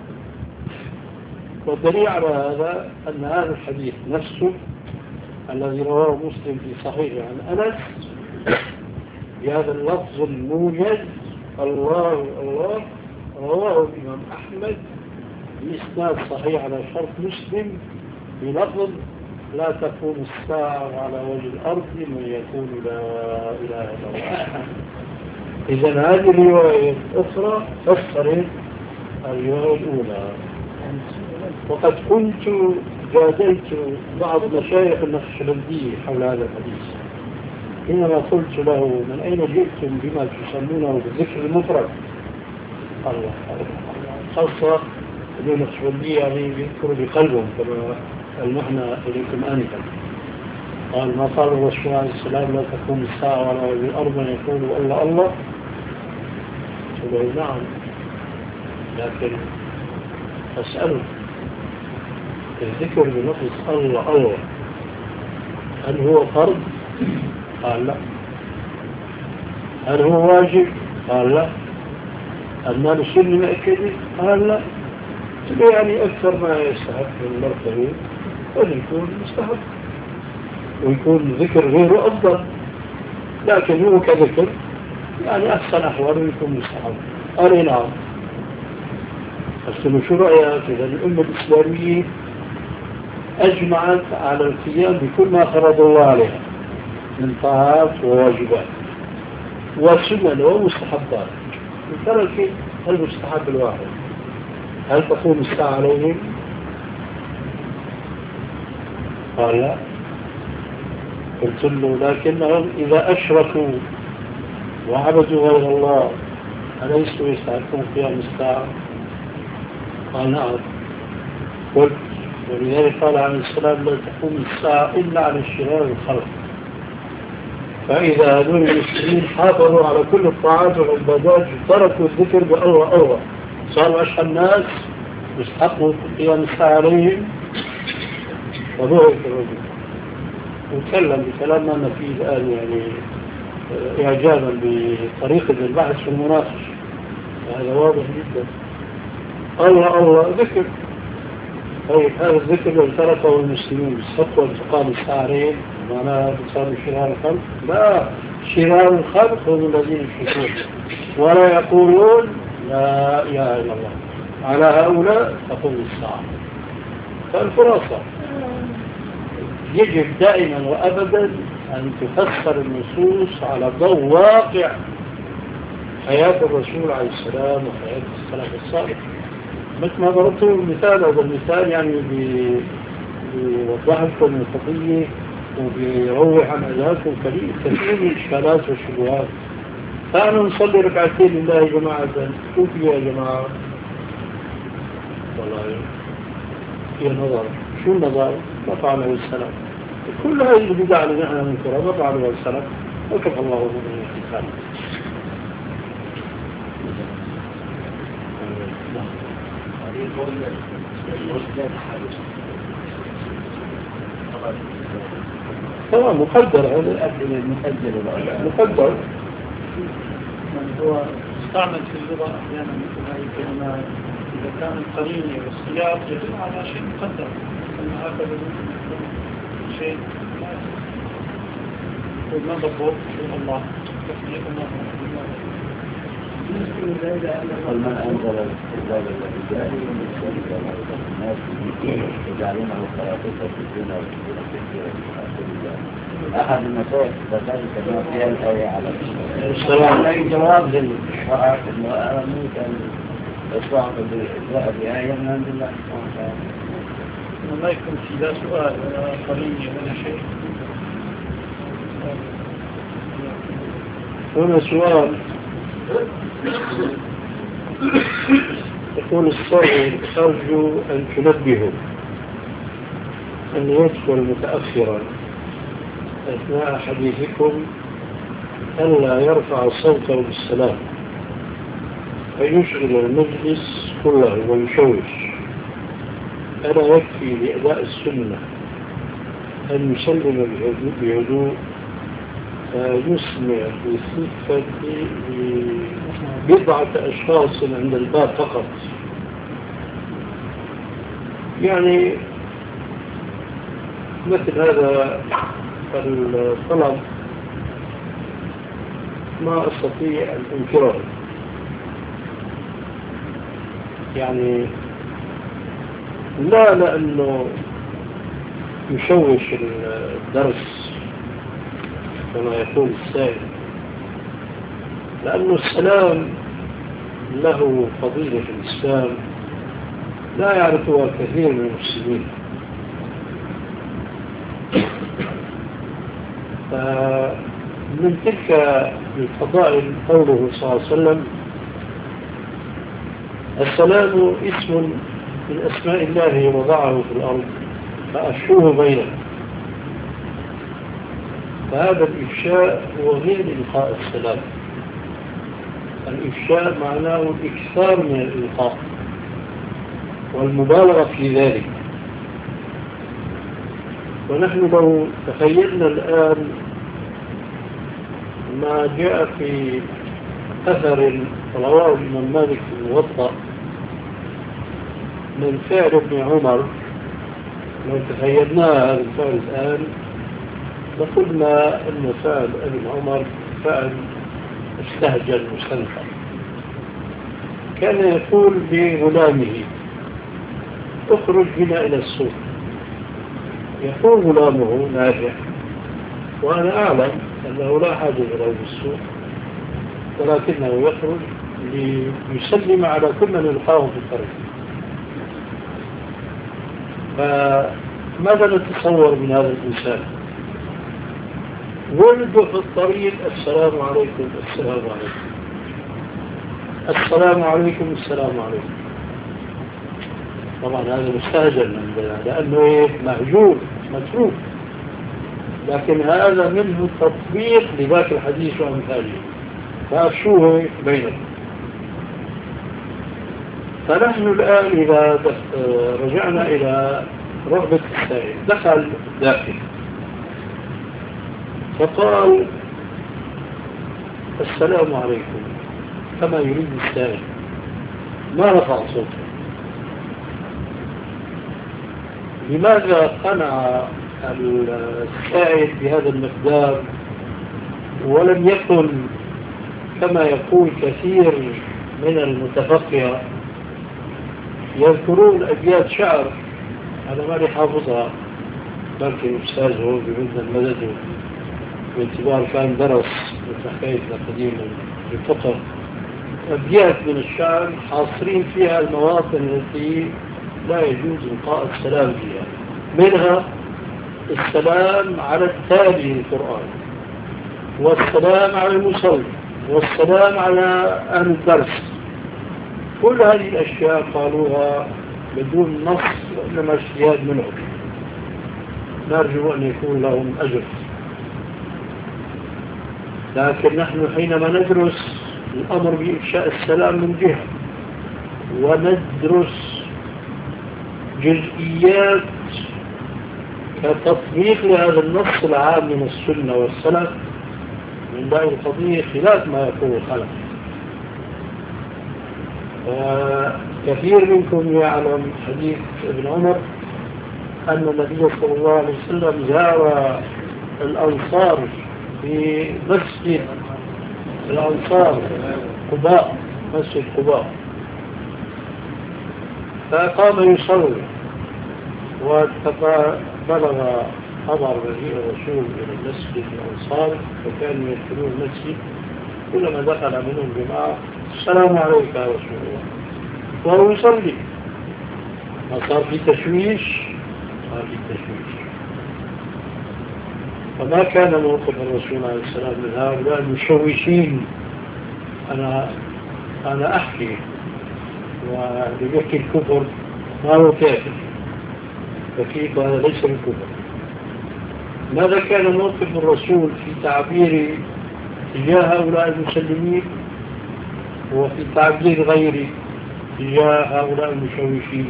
والدليل على هذا أن هذا الحديث نفسه الذي رواه مسلم في صحيحه عن أنس بهذا اللفظ الموجز الله الله، رواه الإمام أحمد بإسناد صحيح على شرط مسلم بلفظ لا تقوم الساعة على وجه الأرض من يقول لا إله إلا الله. إذن هذه الرواية الأخرى فسرت الرواية الأولى. وقد كنت جادلت بعض مشايخ النقشبندية حول هذا الحديث حينما قلت له من أين جئتم بما تسمونه بالذكر المفرد؟ الله خاصة النقشبندية يعني يذكروا بقلبهم كما المعنى إليكم آنفا. قال ما قال الرسول عليه السلام لا تقوم الساعة على وجه الأرض من يقول الله الله. قلت له نعم، لكن أسأله الذكر بلفظ الله الله هل هو فرض؟ قال لا. هل هو واجب؟ قال لا. أما السنة مأكدة؟ قال لا. يعني أكثر ما يستحق من المرتبة أن يكون مستحق ويكون ذكر غيره أفضل، لكن هو كذكر يعني أحسن أحواله يكون مستحق. قال نعم. أصل شو رأيك؟ إذا الأمة الإسلامية أجمعت على القيام بكل ما فرض الله عليها من طاعات وواجبات وسنن ومستحبات، وترك المستحب الواحد. هل تقوم الساعة عليهم؟ قال لا. قلت له لكنهم إذا أشركوا وعبدوا غير الله أليسوا يستحقون قيام الساعة؟ قال نعم. قلت ولذلك قال عليه السلام لا تقوم الساعة إلا على الشرار الخلق. فإذا هذول المسلمين حافظوا على كل الطاعات والعبادات وتركوا الذكر بالله الله صاروا أشهى الناس يستحقوا قيام الساعة عليهم. وضوء الرجل وتكلم بكلام ما فيه الآن يعني إعجابا بطريقة البحث في المناقش، هذا واضح جدا. الله الله ذكر. طيب هذا الذكر لو تركه المسلمين بالصفوة وانتقام الساعة عليهم معناها بصار شرار الخلق؟ لا، شرار الخلق هم الذين يشركون ولا يقولون لا إله إلا الله. على هؤلاء تقوم الساعة. فالخلاصة يجب دائما وأبدا أن تفسر النصوص على ضوء واقع حياة الرسول عليه السلام وحياة السلف الصالح. مثل ما ضربت المثال، هذا المثال يعني بيوضح لكم القضية وبيروح عن أذهانكم كثير من الإشكالات والشبهات. تعالوا نصلي ركعتين لله يا جماعة. شوف يا جماعة والله في نظر. شو النظر؟ ما فعله السلام. كل هذه البدع اللي نحن ننكرها ما فعله السلام وكفى الله من الاحتفال. طبعا مقدر هذا مقدر
من هو استعمل في اللغة أحيانا مثل هذه الكلمات إذا كان القرينة والسياق يدل على شيء مقدر، أن هكذا شيء ما ضبط الله
قل من أنزل الكتاب الذي جاء من الناس يجعلونه خرافة في الدنيا والدنيا أحد المسائل ذلك كما فيها الآية على السلام. أي جواب للشرع أنه أموت أن الصعب بالإجراء بآية من عند الله سبحانه وتعالى.
ما يكون في لا سؤال ولا قرينة ولا شيء.
هنا سؤال يقول السائل: أرجو أن تنبهوا أن يدخل متأخرا أثناء حديثكم ألا يرفع صوته بالسلام فيشغل المجلس كله ويشوش. ألا يكفي لأداء السنة أن يسلم بهدوء يسمع بصفة بضعة أشخاص عند الباب فقط؟ يعني مثل هذا الطلب ما أستطيع أن أنكره. يعني لا لأنه يشوش الدرس كما يقول السائل، لأن السلام له فضيلة في الإسلام لا يعرفها كثير من المسلمين. فمن تلك الفضائل قوله صلى الله عليه وسلم: السلام اسم من أسماء الله وضعه في الأرض فأشوه بينهم. فهذا الإفشاء هو غير إلقاء السلام. الإفشاء معناه الإكثار من الإلقاء والمبالغة في ذلك. ونحن لو تخيلنا الآن ما جاء في أثر رواه الإمام مالك في الموطأ من فعل ابن عمر، لو تخيلنا هذا الفعل الآن لقلنا أن فعل ابن عمر فعل مستهجن مستنكر. كان يقول لغلامه: اخرج بنا إلى السوق. يقول غلامه نافع وأنا أعلم أنه لا حاجة إلى السوق، ولكنه يخرج ليسلم على كل من يلقاه في الطريق. فماذا نتصور من هذا الإنسان؟ ولد في الطريق: السلام عليكم السلام عليكم السلام عليكم السلام عليكم. طبعا هذا مستهجن لأنه مهجور متروك، لكن هذا منه تطبيق لذاك الحديث وأمثاله، فأشوه بينهم. فنحن الآن إذا رجعنا إلى رغبة السائل، دخل داخل فقال: السلام عليكم كما يريد السائل، ما رفع صوته. لماذا قنع السائل بهذا المقدار ولم يكن كما يقول كثير من المتفقهة يذكرون أبيات شعر؟ أنا ما لي حافظها، بلكن أستاذ هو بمدن المدد باعتبار كان درس متحكيت قديما في الفقه. أبيات من الشعر حاصرين فيها المواطن التي لا يجوز إلقاء السلام فيها، منها السلام على التالي القرآن، والسلام على المصلي، والسلام على أهل الدرس. كل هذه الأشياء قالوها بدون نص وإنما اجتهاد منهم، نرجو أن يكون لهم أجر. لكن نحن حينما ندرس الأمر بإفشاء السلام من جهة، وندرس جزئيات كتطبيق لهذا النص العام من السنة والسلف، من باقي القضية خلاف ما يقول الخلف. كثير منكم يعلم حديث ابن عمر أن النبي صلى الله عليه وسلم زار الأنصار في مسجد الأنصار قباء، مسجد قباء، فقام يصلي وبلغ خبر مجيء الرسول إلى المسجد الأنصار، فكانوا يدخلون المسجد كلما دخل منهم جماعة السلام عليك يا رسول الله وهو يصلي. فصار في تشويش، فما كان موقف الرسول عليه السلام من هؤلاء المشوشين. أنا أحكي وبيحكي الكفر ما هو كافر، فكيف هذا ليس الكفر. ماذا كان موقف الرسول في تعبير تجاه هؤلاء المسلمين وفي تعبير غيره تجاه هؤلاء المشوشين؟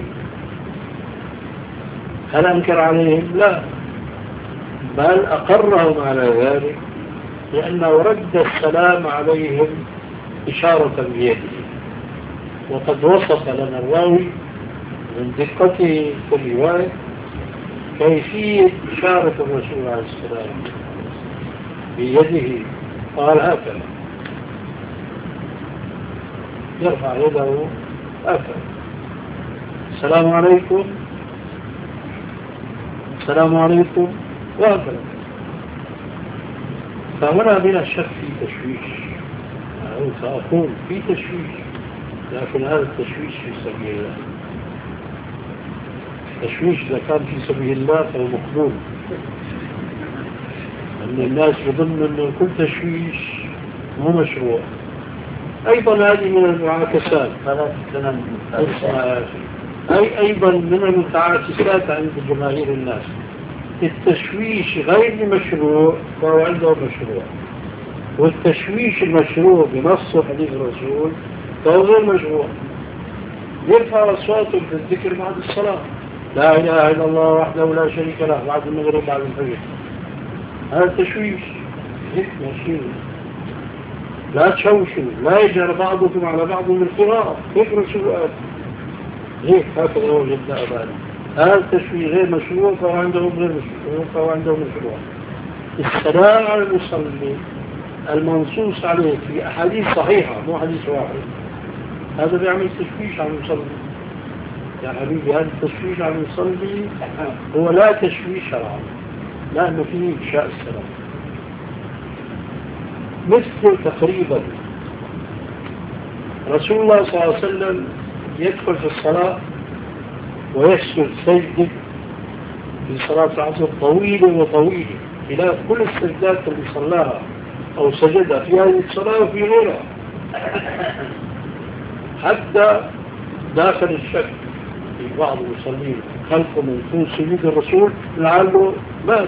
هل أنكر عليهم؟ لا، بل أقرهم على ذلك، لأنه رد السلام عليهم إشارة بيده. وقد وصف لنا الراوي من دقته في الرواية كيفية إشارة الرسول عليه السلام بيده. قال هكذا، يرفع يده هكذا، السلام عليكم، السلام عليكم، وهكذا. فهنا بلا شك في تشويش، أو سأقول في تشويش، لكن هذا التشويش في سبيل الله. التشويش إذا كان في سبيل الله فهو مقبول، أن الناس يظن أن كل تشويش مو مشروع. أيضا هذه من المعاكسات، أيضا من المتعاكسات عند جماهير الناس. التشويش غير مشروع فهو عنده مشروع، والتشويش المشروع بنص حديث الرسول فهو غير مشروع. يرفع أصواتهم في الذكر بعد الصلاة، لا إله إلا الله وحده لا شريك له، بعد المغرب بعد الفجر، هذا تشويش. هيك ماشي، لا تشوشوا، لا يجعل بعضكم على بعض من القراءة، هيك رسول قال، هيك هكذا وجدنا أبانا. هذا التشويش غير مشروع فهو عندهم غير مشروع، فهو عندهم مشروع. السلام على المصلي المنصوص عليه في أحاديث صحيحة، مو حديث واحد، هذا بيعمل تشويش على المصلي. يا حبيبي هذا التشويش على المصلي هو لا تشويش شرعا، لأنه فيه إفشاء السلام. مثل تقريبا رسول الله صلى الله عليه وسلم يدخل في الصلاة ويسجد سجدة في صلاة العصر طويلة وطويلة، خلاف كل السجدات اللي صلاها أو سجدها في هذه الصلاة وفي غيرها، حتى داخل الشك في بعض المصلين خلفه من طول سجود الرسول لعله مات.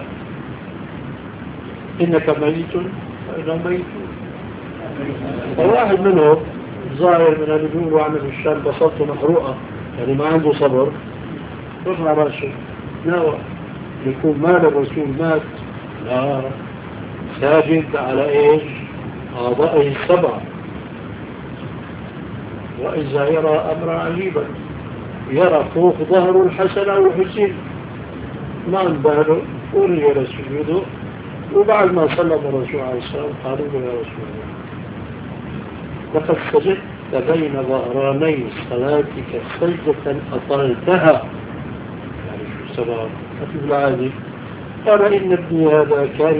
إنك ميت وإنهم ميتون. فواحد منهم ظاهر من اللي بيقولوا عنه في الشام بصلته محروقة، يعني ما عنده صبر، رفع راسه ناوى يكون مال الرسول مات، لا، ساجد على ايش؟ أعضائه السبع. وإذا يرى أمر عجيبا، يرى فوق ظهر الحسن أو الحسين، ما انبهله ورجع سجوده. وبعد ما سلم الرسول عليه السلام قالوا له يا رسول الله لقد سجدت بين ظهراني صلاتك سجدة أطلتها، يعني شو السبب؟ أتب العادي. قال إن ابني هذا كان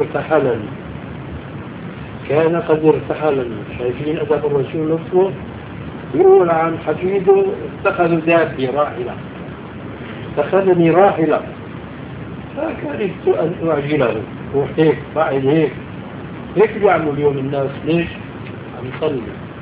قد ارتحلني. شايفين أدب الرسول نفسه؟ يقول عن حفيده اتخذوا ذاتي راحلة، اتخذني راحلة، فكرهت أن أعجله. وهيك بعد هيك بيعملوا اليوم الناس. ليش؟ عم يصلي.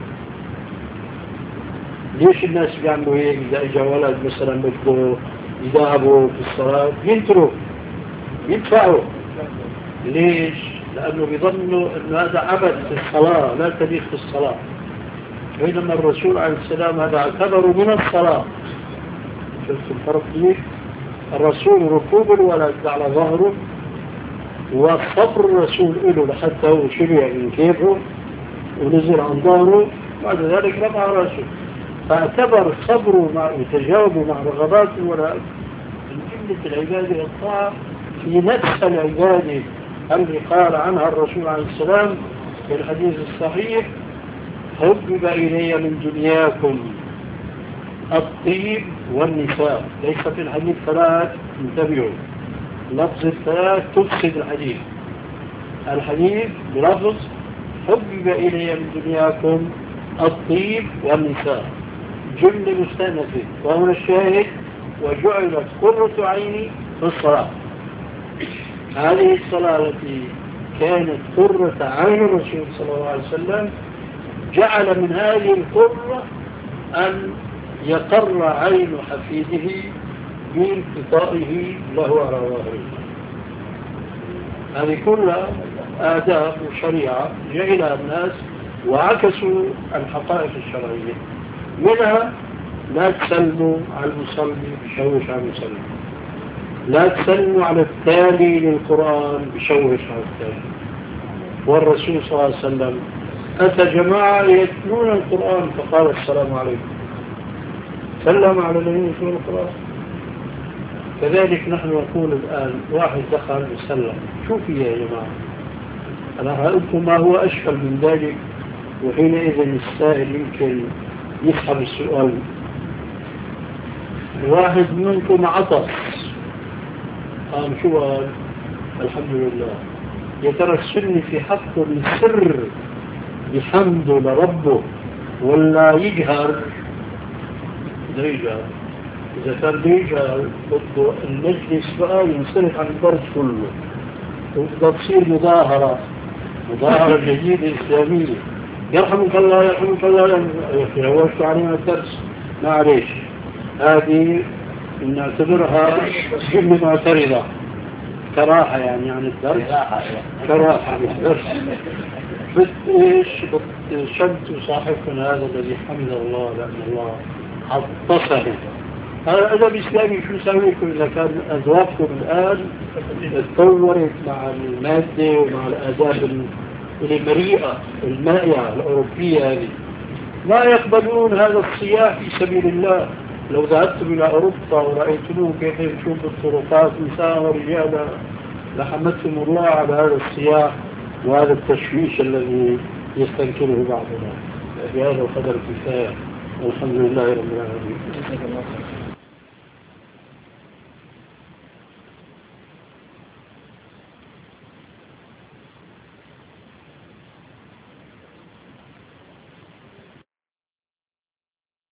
ليش الناس بيعملوا هيك؟ إذا إجا ولد مثلا بده يذهبوا في الصلاة ينتروا يدفعوا. ليش؟ لأنه بيظنوا أن هذا عبث في الصلاة، لا تليق في الصلاة، بينما الرسول عليه السلام هذا اعتبره من الصلاة. شفت الفرق ليه؟ الرسول ركوب الولد على ظهره، وصبر الرسول له لحتى هو شبع من كيفه ونزل عن ظهره، بعد ذلك رفع رأسه. فاعتبر صبره وتجاوبه مع رغبات الولد من جملة العبادة والطاعة في نفس العبادة التي قال عنها الرسول عليه السلام في الحديث الصحيح: حبب إلي من دنياكم الطيب والنساء. ليس في الحديث ثلاث، انتبهوا، لفظ الثلاث تفسد الحديث. الحديث بلفظ: حبب إلي من دنياكم الطيب والنساء، جملة مستأنفة. وهنا الشاهد: وجعلت قرة عيني في الصلاة. هذه الصلاة التي كانت قرة عين الرسول صلى الله عليه وسلم جعل من هذه القرة أن يقر عين حفيده بانقطائه له على ظهره. هذه كلها آداب وشريعة جعلها الناس وعكسوا الحقائق الشرعية. منها: لا تسلموا على المصلي بشوش على المصلي، لا تسلموا على التالي للقرآن بشوش على التالي. والرسول صلى الله عليه وسلم أتى جماعة يتلون القرآن فقال: السلام عليكم، سلم على الذين يتلون القرآن. كذلك نحن نقول الآن: واحد دخل وسلم، شوفي يا جماعة، أنا رأيتم ما هو أشكل من ذلك. وحينئذ السائل يمكن يسحب السؤال: واحد منكم عطس، قام شو قال؟ الحمد لله. يا ترى السنة في حقه السر بحمده لربه ولا يجهر؟ لا يجهر. إذا كان بيجهر بده المجلس بقى ينصرف عن البرد كله، وبدها تصير مظاهرة جديدة إسلامية. يرحمك الله يرحمك الله، يروشت علينا الدرس، معليش، هذه نعتبرها جملة معترضة، كراحة يعني عن الدرس، كراحة بالدرس. إيش شمت صاحبكم هذا الذي حمد الله لأن الله عطسه. هذا أدب إسلامي. شو نسويكم إذا كان أذواقكم الآن تطورت مع المادة ومع الآداب المريئة المائعة الأوروبية هذه؟ لا يقبلون هذا الصياح في سبيل الله. لو ذهبتم إلى أوروبا ورأيتموه كيف يمشون بالطرقات نساء ورجالا لحمدتم الله على هذا الصياح وهذا التشويش الذي يستنكره بعضنا. بهذا القدر كفاية، والحمد لله رب العالمين.